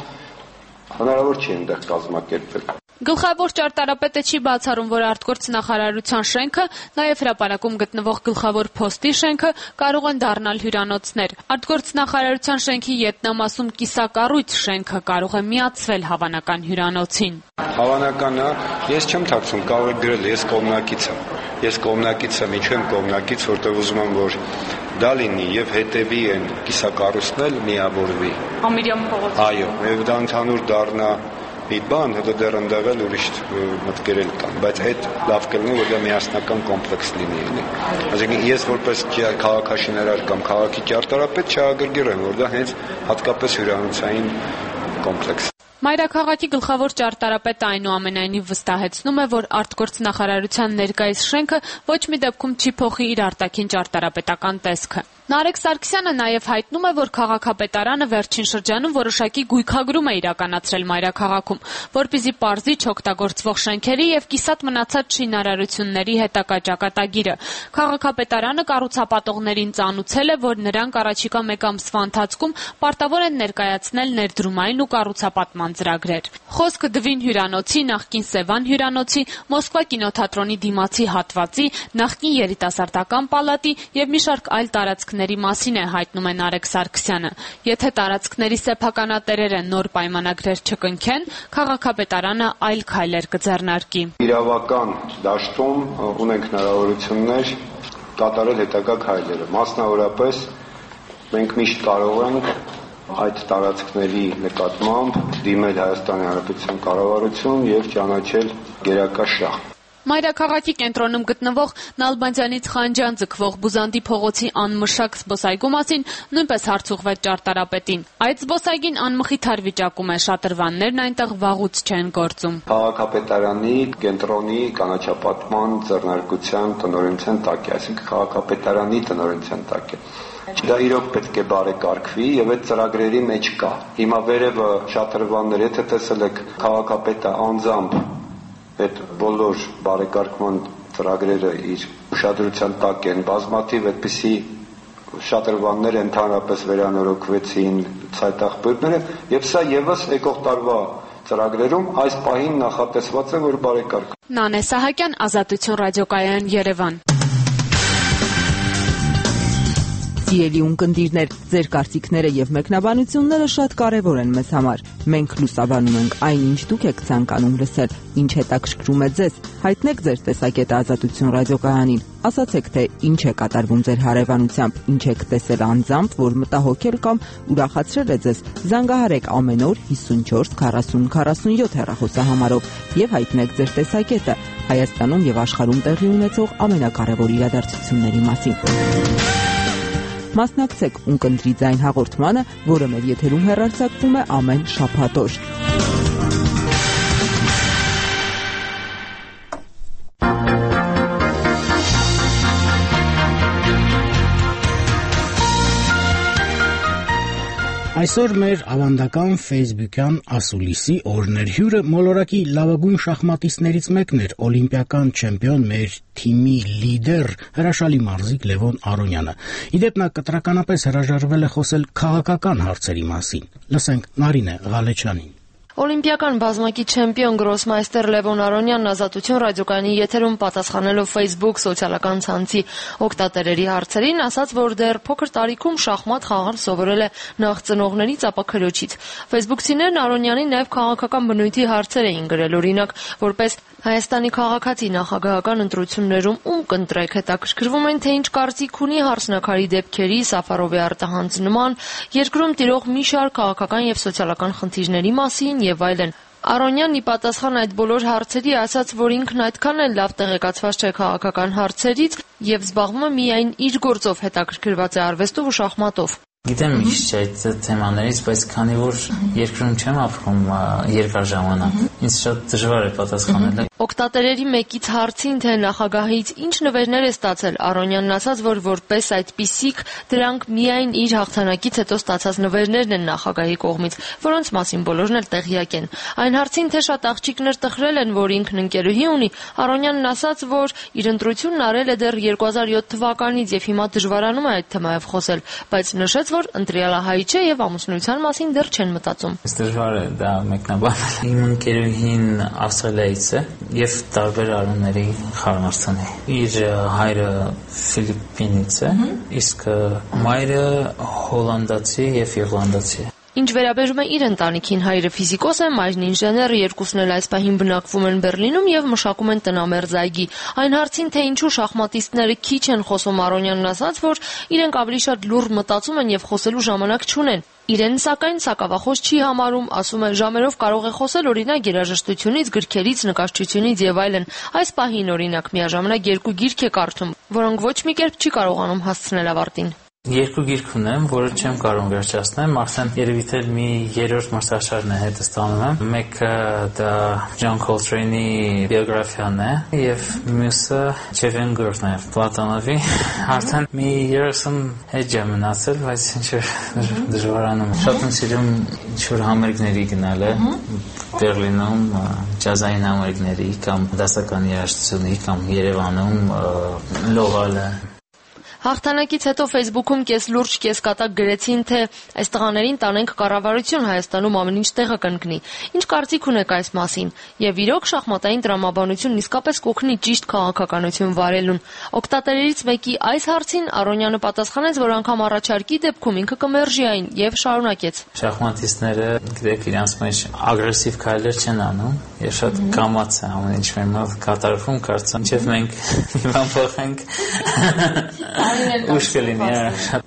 S4: հնարավոր չի այնտեղ կազմակերպվել։
S9: Գլխավոր ճարտարապետը չի բացառում, որ արտգործ նախարարության շենքը, նաև հրապարակում գտնվող գլխավոր փոստի շենքը կարող են դառնալ հյուրանոցներ։ Արտգործ նախարարության շենքի ետնամասում կիսակառույց շենքը կարող է միացվել հավանական հյուրանոցին։
S4: Հավանականը ես չեմ թաքցում, կարող եք գրել ես կողմնակից եմ։ Ես կողմնակից եմ, ինչու եմ կողմնակից, որտեղ ուզում եմ, որ դա լինի եւ հետեւի են կիսակառույցն էլ միավորվի։
S9: Ամիրյան փողոց։
S4: Այո, եւ դա ընդհանուր դառնա մի բան, հետո դեռ ընդեղ էլ ուրիշ մտքեր էլ կան, բայց այդ լավ կլինի, որ դա միասնական կոմպլեքս լինի, էլի։ Այսինքն ես որպես քաղաքաշինարար կամ քաղաքի ճարտարապետ չհագրգռեմ, որ դա հենց հատկապես հյուրանոցային կոմպլեքս։
S9: Մայրաքաղաքի գլխավոր ճարտարապետը այնուամենայնիվ վստահեցնում է, որ արտգործ նախարարության ներկայիս շենքը ոչ մի դեպքում չի փոխի իր արտաքին ճարտարապետական տեսքը։ Նարեկ Սարգսյանը նաև հայտնում է, որ քաղաքապետարանը վերջին շրջանում որոշակի գույքագրում է իրականացրել Մայրաքաղաքում, որպեսզի պարզի չօգտագործվող շենքերի եւ կիսատ մնացած շինարարությունների հետագա ճակատագիրը։ Քաղաքապետարանը կառուցապատողներին ծանուցել է, որ նրանք առաջիկա մեկ ամսվա ընթացքում պարտավոր են ներկայացնել ներդրումային ու կառուցապատման ծրագրեր։ Խոսքը Դվին հյուրանոցի, նախկին Սևան հյուրանոցի, Մոսկվա կինոթատրոնի դիմացի հատվածի, նախկին երիտասարդական պալատի եւ մի շարք այլ տարածքների մասին է, հայտնում է Նարեկ Սարգսյանը։ Եթե տարածքների սեփականատերերը նոր պայմանագրեր չկնքեն, քաղաքապետարանը այլ քայլեր կձեռնարկի։
S4: Իրավական դաշտում ունենք հնարավորություններ կատարել հետագա քայլերը։ Մասնավորապես մենք միշտ կարող ենք այդ տարածքների նկատմամբ դիմել Հայաստանի Հանրապետության կառավարություն եւ ճանաչել գերակա շահ։
S5: Մայրաքաղաքի կենտրոնում գտնվող Նալբանդյանից Խանջան ձգվող Բուզանդի փողոցի անմշակ զբոսայգու մասին նույնպես հարց ուղղվեց ճարտարապետին։ Այդ զբոսայգին անմխիթար վիճակում է, շատրվաններն այնտեղ վաղուց չեն գործում։
S4: Քաղաքապետարանի կենտրոնի կանաչապատման ձեռնարկության տնօրինության տակ է, այսինքն քաղաքապետարանի տնօրինության տակ է։ Դա իրոք պետք է բարեկարգվի եւ այդ ծրագրերի մեջ կա։ Հիմա վերևը շատրվաններ, եթե տեսել եք քաղաքապետը անձամբ այդ բոլոր բարեկարգման ծրագրերը իր ուշադրության տակ են, բազմաթիվ այդպիսի շատրվաններ ընդհանրապես վերանորոգվեցին, ցայտաղբյուրները, եւ սա եւս եկող տարվա ծրագրերում այս պահին նախատեսված է, որ բարեկարգվի։
S5: Նանե Սահակյան, Ազատություն ռադիոկայան, Երևան։
S6: Սիրելի ունկնդիրներ, ձեր կարծիքները եւ մեկնաբանությունները շատ կարեւոր են մեզ համար։ Մենք լուսաբանում ենք այն, ինչ դուք եք ցանկանում լսել, ինչ հետաքրքրում է ձեզ։ Հայտնեք ձեր տեսակետը Ազատություն ռադիոկայանին։ Ասացեք, թե ինչ է կատարվում ձեր հարևանությամբ, ինչ եք տեսել անձամբ, որ մտահոգել կամ ուրախացրել է ձեզ։ Զանգահարեք ամեն օր հիսունչորս քառասուն քառասունյոթ հեռախոսահամարով եւ հայտնեք ձեր տեսակետը Հայաստանում եւ աշխարհում տեղի ունեցող ամենակարևոր իրադարձությունների մասին։ Մասնակցեք Ունկնդրի ձայն հաղորդմանը, որը մեր եթերում հեռարձակվում է ամեն շաբաթ օր։
S1: Այսօր մեր ավանդական ֆեյսբուքյան ասուլիսի օրներ հյուրը մոլորակի լավագույն շախմատիստներից մեկն էր, օլիմպիական չեմպիոն մեր թիմի լիդեր հրաշալի մարզիկ Լևոն Արոնյանը։ Իդեպ նա կտրականապես հրաժարվել է խոսել քաղաքական հարցերի մասին։ Լսենք Նարինե Ղալեչյանին։
S21: Օլիմպիական բազմակի չեմպիոն գրոսմայստեր Լևոն Արոնյանն Ազատություն ռադիոկայանի եթերում պատասխանելով Facebook սոցիալական ցանցի օգտատերերի հարցերին ասաց, որ դեռ փոքր տարիքում շախմատ խաղալ սովորել է նախ ծնողներից, ապա քրոջից։ Facebook-ցիներն Արոնյանին նաև քաղաքական բնույթի հարցեր էին գրել, օրինակ, որպես Հայաստանի քաղաքացի նախագահական ընտրություններում ում կընտրեք, հետաքրքրվում են, թե ինչ կարծիք ունի հարսնաքարի դեպքերի, Սաֆարովի արտահանց նման, երկրում տիրող մի շարք քաղաքական եւ սոցիալական խնդիրների մասին եւ այլն։ Արոնյանն ի պատասխան այդ բոլոր հարցերի ասաց, որ ինքն այդքան էլ լավ տեղեկացված չէ քաղաքական հարցերից եւ զբաղվում է միայն իր գործով, հետաքրքրված է արվեստով ու շախմատով։
S7: Գիտեմ ինչ չէ այդ թեմաներից, բայց քանի որ երկրում չեմ ապրում երկար ժամանակ, ինձ շատ դժվար է պատասխանել։
S21: Օգտատերերի մեկից հարցին, թե նախագահից ինչ նվերներ է ստացել, Արոնյանն ասաց, որ որպես այդպիսիք դրանք միայն իր հաղթանակից հետո ստացած նվերներն են նախագահի կողմից, որոնց մասին բոլորն էլ տեղյակ են։ Այն հարցին, թե շատ աղջիկներ տխրել են, որ ինքն ընկերուհի ունի, Արոնյանն ասաց, որ իր ընտրությունն արել է դեռ երկու հազար յոթ թվականից եւ հիմա դժվարանում է այդ թեմայով խոսել, բայց նշեց, որ ընտրյալահայ չէ եւ ամուսնության մասին դեռ չեն մտածում։
S7: Դժվար է դա մեկնաբանել։ Իմ ընկերուհին Ավստրալիայից է եւ տարբեր առումների խառնարցան է։ Իր հայրը Ֆիլիպինից է, իսկ մայրը հոլանդացի եւ իռլանդացի է։
S21: Ինչ վերաբերում է իր ընտանիքին, հայրը ֆիզիկոս է, մայրն ինժեներ, երկուսն էլ այս պահին բնակվում են Բեռլինում եւ մշակում են տնամերձ այգի։ Այն հարցին, թե ինչու շախմատիստները քիչ են խոսում, Արոնյանն ասաց, որ իրենք ավելի շատ լուռ մտածում են եւ խոսելու ժամանակ չունեն։ Իրեն սակայն սակավախոս չի համարում, ասում է, ժամերով կարող է խոսել օրինակ երաժշտությունից, գրքերից, նկարչությունից եւ այլն։ Այս պահին օրինակ միաժամանակ երկու գիրք է կարդում, որոնք ոչ մի կերպ չի կարողանում հասցնել ավարտին։
S7: Երկու գիրք ունեմ, որը չեմ կարող վերջացնել, արդեն երևի թե մի երրորդ մրցաշարն է հետս տանում եմ։ Մեկը դա Ջոն Քոլտրեյնի բիոգրաֆիան է եւ մյուսը Չևեն Գրտն է, Պլատոնովի։ Արդեն մի երեսուն էջ է մնացել, բայց ինչ-որ դժվարանում։ Շատ եմ սիրում ինչ-որ համերգների գնալը Բեռլինում, ջազային համերգների կամ դասական երաժշտությունների կամ Երևանում լողալը։
S21: Հաղթանակից հետո Facebook-ում կես լուրջ, կես կատակ գրեցին, թե այս տղաներին տանենք կառավարություն, Հայաստանում ամեն ինչ տեղը կընկնի։ Ինչ կարծիք ունեք այս մասին։ Եվ իրոք շախմատային տրամաբանությունն իսկապես կօգնի ճիշտ քաղաքականություն վարելուն։ Օգտատերերից մեկի այս հարցին Արոնյանը պատասխանեց, որ անգամ առաջարկի դեպքում ինքը կմերժի այն եւ շարունակեց։
S7: Շախմատիստները, գիտեք, իրենց մեջ ագրեսիվ քայլեր չեն անում, եւ շատ կամաց է ամեն ինչ մեր մոտ կատարվում, կարծեմ, չէ՞ մենք մի բան փոխենք։ Ուշ կլինի։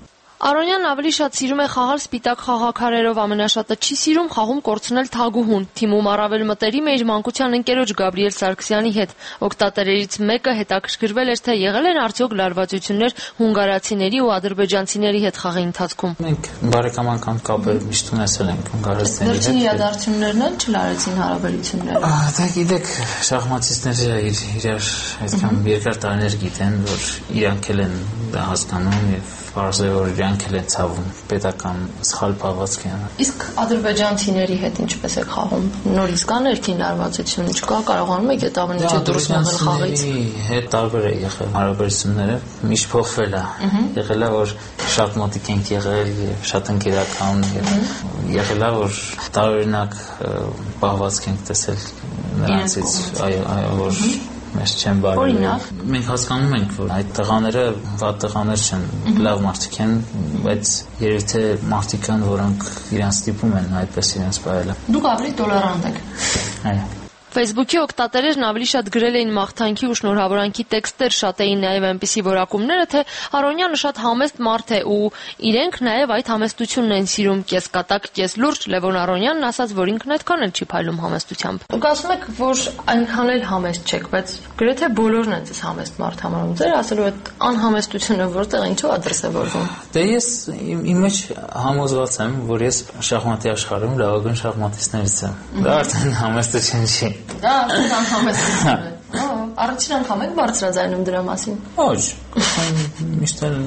S21: Արոնյանն ավելի շատ սիրում է խաղալ սպիտակ խաղաքարերով, ամենաշատը չի սիրում խաղում կորցնել թագուհուն։ Թիմում առավել մտերիմ է իր մանկության ընկերոջ Գաբրիել Սարգսյանի հետ։ Օգտատերերից մեկը հետաքրքրվել էր, թե եղել են արդյոք լարվածություններ հունգարացիների ու ադրբեջանցիների հետ խաղի ընթացքում։
S7: Մենք բարեկամական կապեր միշտ ունեցել ենք հունգարացիների հետ։
S21: Վերջին իրադարձություններն էլ չլարեցին հարաբերությունները։
S7: Դա գիտեք, շախմատիստները իրար այդքան երկար տարիներ գիտեն, որ իրանք էլ են դա հասկանում եւ Պարզե որ իրանք էլ են ցավում պետական սխալ պահվածք են։
S21: Իսկ ադրբեջանցիների հետ ինչպես եք խաղում։ Նորից կա ներքին լարվածություն, չկա, կարողանում եք այդ ամենը դուրս մղել խաղից։
S7: Հետ տարբեր է եղել հարաբերությունները, միշտ փոխվել է։ Եղել է որ շատ մոտիկ ենք եղել եւ շատ ընկերական եւ եղել է որ տարօրինակ պահվածք ենք տեսել նրանցից, այո, որ մեզ չեն բարել։ Մենք հասկանում ենք, որ այդ տղաները վատ տղաներ չեն, լավ մարդիկ են, բայց երևի թե մարդիկ են, որոնք իրանց ստիպում են այդպես իրենց բարելը։
S21: Դուք ավելի տոլերանտ եք։
S7: Այո։
S21: Facebook-ի օգտատերերն ավելի շատ գրել էին մաղթանքի ու շնորհավորանքի տեքստեր, շատ էին նաև այնպիսի որակումները, թե Արոնյանը շատ համեստ մարդ է ու իրենք նաև այդ համեստությունն են սիրում, կես կատակ, կես լուրջ։ Լևոն Արոնյանն ասաց, որ ինքն այդքան էլ չի փայլում համեստությամբ։ Դուք ասում եք, որ այնքան էլ համեստ չեք, բայց գրեթե բոլորն են ձեզ համեստ մարդ համարում։ Ձեր ասելու այդ անհամեստությունը որտեղ ինչու է դրսևորվում։
S7: Դե ես իմ մեջ համոզված եմ, որ ես շախմատի աշխարհում լավագույն շախմատիստներից եմ։ Դա արդեն համեստություն չի։
S21: Դա արդեն անհամեստություն է։ Առաջին անգամ եք բարձրաձայնում դրա մասին։
S7: Ոչ, միշտ էլ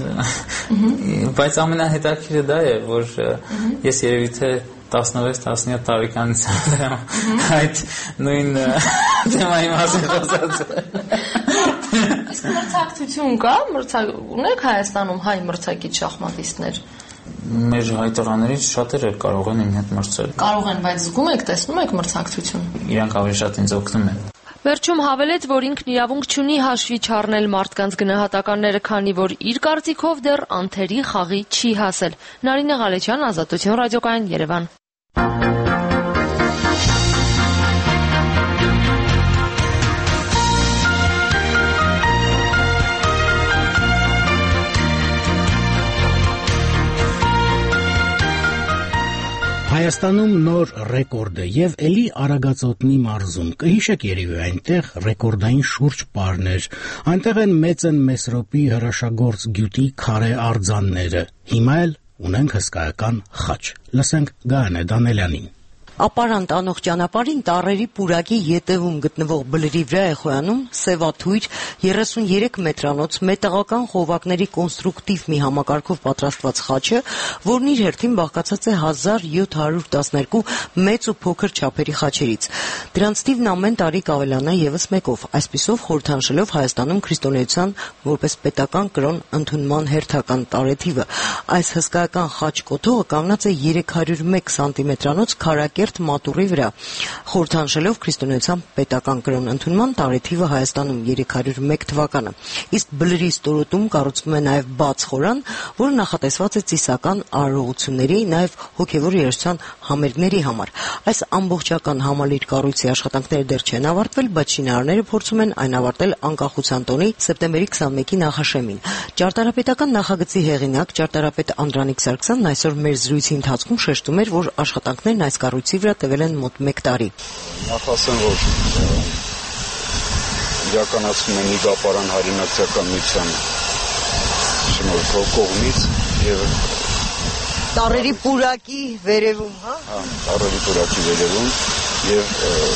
S7: բայց ամենահետաքրքիրը դա է, որ ես երևի թե տասնվեց տասնյոթ տարեկանից եմ այդ նույն թեմայի մասին խոսած։
S21: Իսկ մրցակցություն կա, ունեք Հայաստանում հայ մրցակից շախմատիստներ։
S7: Մեր հայ տղաներից շատերը կարող են իմ հետ մրցել։
S21: Կարող են, բայց զգում եք, տեսնում եք մրցակցություն։
S7: Իրանք ավելի շատ ինձ օգնում են։
S21: Վերջում հավելեց, որ ինքն իրավունք չունի հաշվի չառնել մարդկանց գնահատականները, քանի որ իր կարծիքով դեռ անթերի խաղի չի հասել։ Նարինե Ղալեչյան, Ազատություն ռադիոկայան, Երևան։
S1: Հայաստանում նոր ռեկորդ է եւ էլի Արագածոտնի մարզում։ Կհիշեք երևի այնտեղ ռեկորդային շուրջ պարներ։ Այնտեղ են Մեծն Մեսրոպի հրաշագործ գյուտի քարե արձանները։ Հիմա էլ ունենք հսկայական խաչ։ Լսենք Գայանե Դանելյանին։
S8: Ապարանտ անող ճանապարհին տառերի պուրակի ետևում գտնվող բլրի վրա է խոյանում սևաթույր երեսուներեք մետրանոց մետաղական խողովակների կոնստրուկտիվ մի համակարգով պատրաստված խաչը, որն իր հերթին բաղկացած է հազար յոթ հարյուր տասներկու մեծ ու փոքր չափերի խաչերից։ Դրանց թիվն ամեն տարի կավելանա եւս մեկով, այսպիսով խորհրդանշելով Հայաստանում քրիստոնեության որպես պետական կրոն ընդունման հերթական տարեթիվը։ Այս հսկայական խաչ կոթողը կանգնած է երեք հարյուր մեկ սանտիմետրանոց քարակերտ մատուռի վրա, խորհրդանշելով քրիստոնեության պետական կրոն ընդունման տարեթիվը Հայաստանում երեք հարյուր մեկ թվականը։ Իսկ բլրի ստորոտում կառուցվում է նաև բաց խորան, որը նախատեսված է ծիսական արարողությունների, նաև հոգևոր երաժշտության համերգների համար։ Այս ամբողջական համալիր կառույցի աշխատանքները դեռ չեն ավարտվել, բայց շինարարները փորձում են այն ավարտել անկախության տոնի սեպտեմբերի քսանմեկի նախաշեմին։ Ճարտարապետական նախագծի հեղինակ ճարտարապետ Անդրանիկ Սարգսյանն այսօր մեր զրույցի ընթացքում շեշտում էր, որ աշխատանքներն այս կառույցի վրա տևել են մոտ մեկ տարի։
S3: Նախ ասեմ, որ իրականացվում է Միգապարան հայրենակցական միության շնորհքով կողմից եւ
S8: տառերի պուրակի վերևում, հա։
S3: Հա, տառերի պուրակի վերևում եւ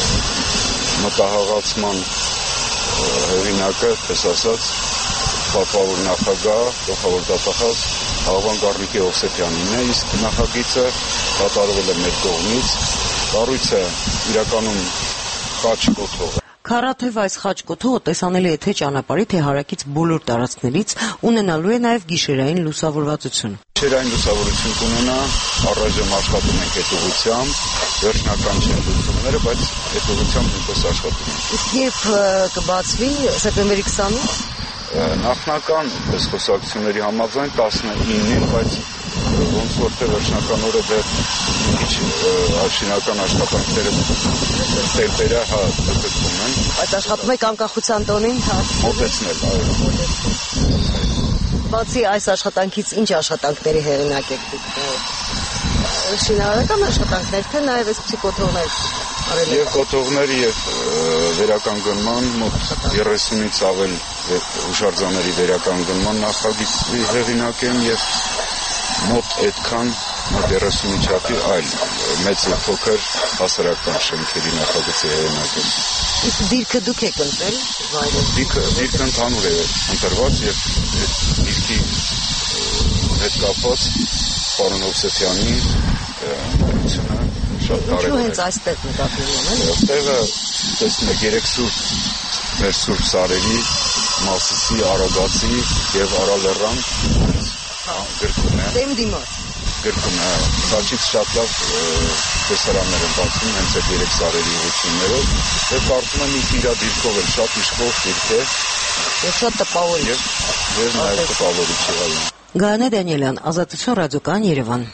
S3: մտահղացման հեղինակը, պես ասած, պատվավոր նախագահ, գլխավոր դատախազ Աղվան Գառնիկի Հովսեփյանին է, իսկ նախագիծը կատարվել է մեր կողմից։ Կառույցը իրականում խաչ կոթող է։
S8: Քառաթև այս խաչ կոթողը տեսանելի է թե ճանապարհի, թե հարակից բոլոր տարածքներից, ունենալու է նաև գիշերային լուսավորվածություն։
S3: Գիշերային լուսավորություն կունենա, առայժմ աշխատում ենք այդ ուղղությամբ, վերջնական չեն լուծումները, բայց այդ ուղղությամբ նույնպես աշխատում ենք։
S8: Իսկ երբ կբացվի սեպտեմբերի քսանինը։
S3: Նախնական այս խոսակցությունների համաձայն տասնինին, բայց ոնց որ թե վերջնական օրը դեռ ինչ աշինական աշխատանքները տերբերը հա դեպքում են։
S8: Բայց աշխատում եք անկախության տոնին, հա։
S3: Մոտեցնել, այո։
S8: Բացի այս աշխատանքից ինչ աշխատանքների հեղինակ եք դուք։ Շինարարական աշխատանքներ, թե նաև այսպիսի կոթողներ։
S10: Եվ կոթողների եւ վերականգնման մոտ երեսունից ավել հուշարձանների վերականգնման նախագծի հեղինակ եմ եւ մոտ այդքան մոտ երեսունի չափի այլ մեծ եւ փոքր հասարակական շենքերի նախագծի հեղինակ եմ։
S8: Իսկ դիրքը դուք եք ընտրել վայրը։
S10: Դիրքը դիրքը ընդհանուր է ընտրված եւ դիրքի հետ կապված պարոն Հովսեփյանի նորությունը շատ կարևոր է։
S8: Ինչու հենց այստեղ նկատի ունեն։
S10: Այստեղը տեսնում եք երեք սուրբ մեր սուրբ սարերի Մասիսի, Արագածի եւ Արալեռան գրքում է։
S8: Դեմ դիմաց։
S10: Գրքում է։ Սաչից շատ լավ տեսարաններ են բացում հենց այդ երեք սարերի ուղղություններով եւ կարծում եմ իր դիրքով էլ շատ իշխող դիրք է։
S8: Եվ շատ տպավորիչ։
S10: Եվ եւ նաեւ տպավորիչ եղել է։
S8: Գայանե Դանիելյան, Ազատություն ռադիոկայան, Երևան։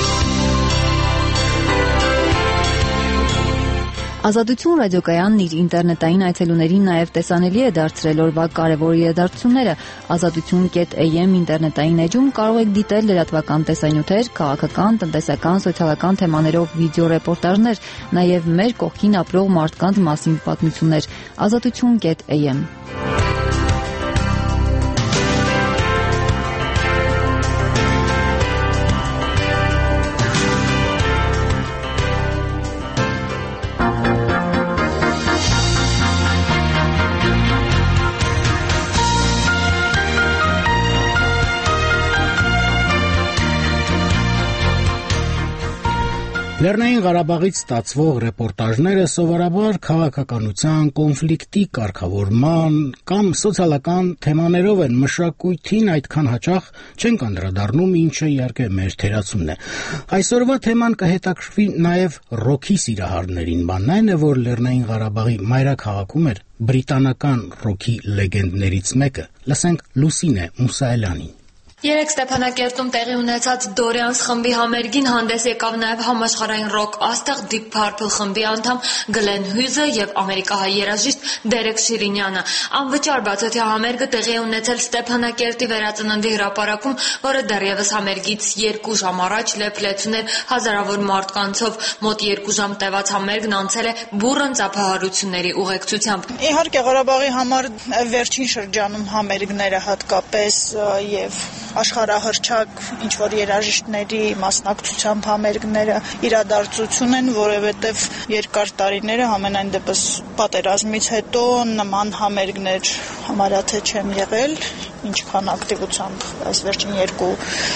S11: Ազատություն ռադիոկայանն իր ինտերնետային այցելուներին նաև տեսանելի է դարձրել օրվա կարևոր իրադարձությունները։ ազատություն կետ էյ էմ ինտերնետային էջում կարող եք դիտել լրատվական տեսանյութեր, քաղաքական, տնտեսական, սոցիալական թեմաներով վիդեոռեպորտաժներ, նաև մեր կողքին ապրող մարդկանց մասին պատմություններ։ ազատություն կետ էյ էմ
S1: Լեռնային Ղարաբաղից ստացվող ռեպորտաժները սովորաբար քաղաքականության, կոնֆլիկտի կարգավորման կամ սոցիալական թեմաներով են, մշակույթին այդքան հաճախ չեն անդրադառնում, ինչը իհարկե մեր թերացումն է։ Այսօրվա թեման կհետաքրքրի նաև ռոքի սիրահարներին, բանն այն է, որ Լեռնային Ղարաբաղի մայրաքաղաքում էր բրիտանական ռոքի լեգենդներից մեկը։ Լսենք Լուսինե Մուսայելյանին։
S12: Երեք Ստեփանակերտում տեղի ունեցած Դորյանս խմբի համերգին հանդես եկավ նաև համաշխարհային ռոք աստղ Deep Purple խմբի անդամ Գլեն Հյուզը եւ ամերիկահայ երաժիշտ Դերեկ Շիրինյանը։ Անվճար բացօթյա համերգը տեղի է ունեցել Ստեփանակերտի վերածննդի հրապարակում, որը դեռևս համերգից երկու ժամ առաջ լեփլեցուն էր հազարավոր մարդկանցով։ Մոտ երկու ժամ տևած համերգն անցել է բուռն ծափահարությունների ուղեկցությամբ։
S13: Իհարկե Ղարաբաղի համար վերջին շրջանում համերգները հատկապես եւ աշխարհահռչակ ինչ որ երաժիշտների մասնակցությամբ համերգները իրադարձություն են, որովհետև երկար տարիները համենայն դեպս պատերազմից հետո նման համերգներ համարյա թե չեն եղել, ինչքան ակտիվությամբ այս վերջին երկու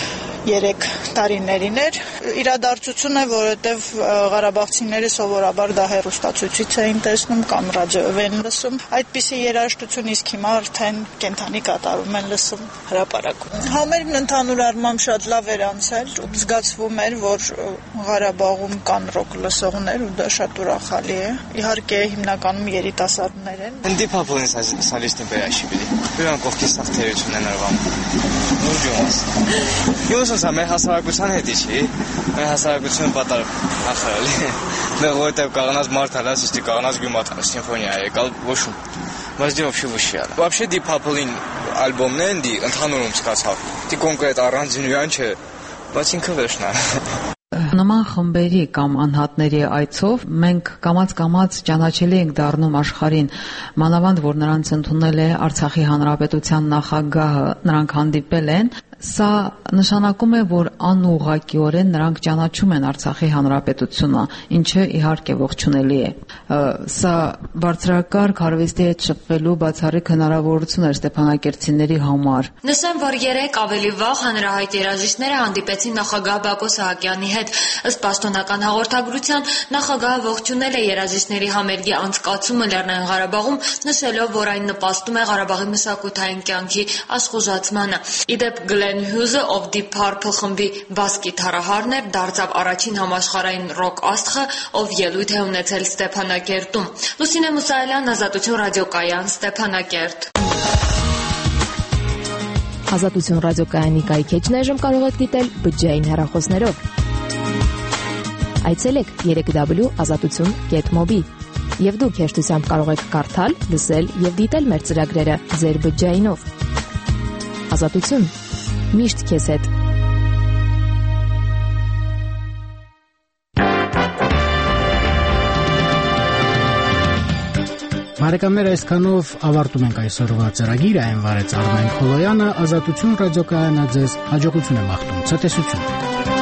S13: երեք տարիներին էր իրադարձություն է, որովհետև ղարաբաղցիները սովորաբար դա հեռուստացույցից էին տեսնում կամ ռադիոյով են լսում։ Այդպիսի երաժշտություն իսկ հիմա արդեն կենթանի կատարում են լսում հրապարակում։ Համերգն ընդհանուր առմամբ շատ լավ էր անցել, զգացվում էր, որ Ղարաբաղում կան ռոք լսողներ ու դա շատ ուրախալի է։ Իհարկե հիմնականում երիտասարդներ են։
S25: Deep Purple солистом поящий были. Прям կողքի սախտերություն են արվում։ Նույնպես։ Յոսոս ամեն հասարակության հետ չի։ Մեր հասարակությունը պատար ախրալի։ Մեր որտեղ կողնած մարդ հալած իստի կողնած գումատան սիմֆոնիա եկալ ոչում։ Բայց դե вообще вообще։ Вообще Deep Purple-ին ալբոմն են դի ընդհանուրում սկացավ։ Դի կոնկրետ առանձինույթ չէ, բայց ինքը վերջն է։
S11: Նման խմբերի կամ անհատների այցով մենք կամաց-կամաց ճանաչելի ենք դառնում աշխարհին, մանավանդ որ նրանց ընդունել է Արցախի հանրապետության նախագահը, նրանք հանդիպել են, սա նշանակում է, որ անուղղակիորեն նրանք ճանաչում են Արցախի հանրապետությունը, ինչը իհարկե ողջունելի է։ Սա բարձրակարգ արվեստի հետ շփվելու բացառիկ հնարավորություն էր ստեփանակերտցիների համար։
S12: Նշեմ, որ երեք ավելի վաղ հանրահայտ երաժիշտները հանդիպեցին նախագահ Բակո Սահակյանի հետ։ Ըստ պաշտոնական հաղորդագրության, նախագահը ողջունել է երաժիշտների համերգի անցկացումը Լեռնային Ղարաբաղում, նշելով, որ այն նպաստում է Ղարաբաղի մշակութային կյանքի աշխուժացմանը։ Իդեպ Գլեն Հյուզը, ով Deep Purple խմբի բաս գիտարահարն էր, դարձավ առաջին համաշխարհային ռոք աստղը, ով ելույթ է ունեցել Ստեփանակերտում։ Լուսինե Մուսայելյան, Ազատություն ռադիոկայան, Ստեփանակերտ։
S21: Ազատություն ռադիոկայանի կայքեջն այժմ կարող եք դիտել բջջային հեռախոսներով։ Այցելեք w w w dot azatutun dot mobi եւ դուք հեշտությամբ կարող եք կարդալ, լսել եւ դիտել մեր ծրագրերը ձեր բջջայինով։ Ազատություն Միշտ քեզ հետ։
S1: Բարեկամներ, այսքանով ավարտում ենք այսօրվա ծրագիրը, այն վարեց Արմեն Խոլոյանը, Ազատություն ռադիոկայանը ձեզ հաջողություն է մաղթում, ցտեսություն։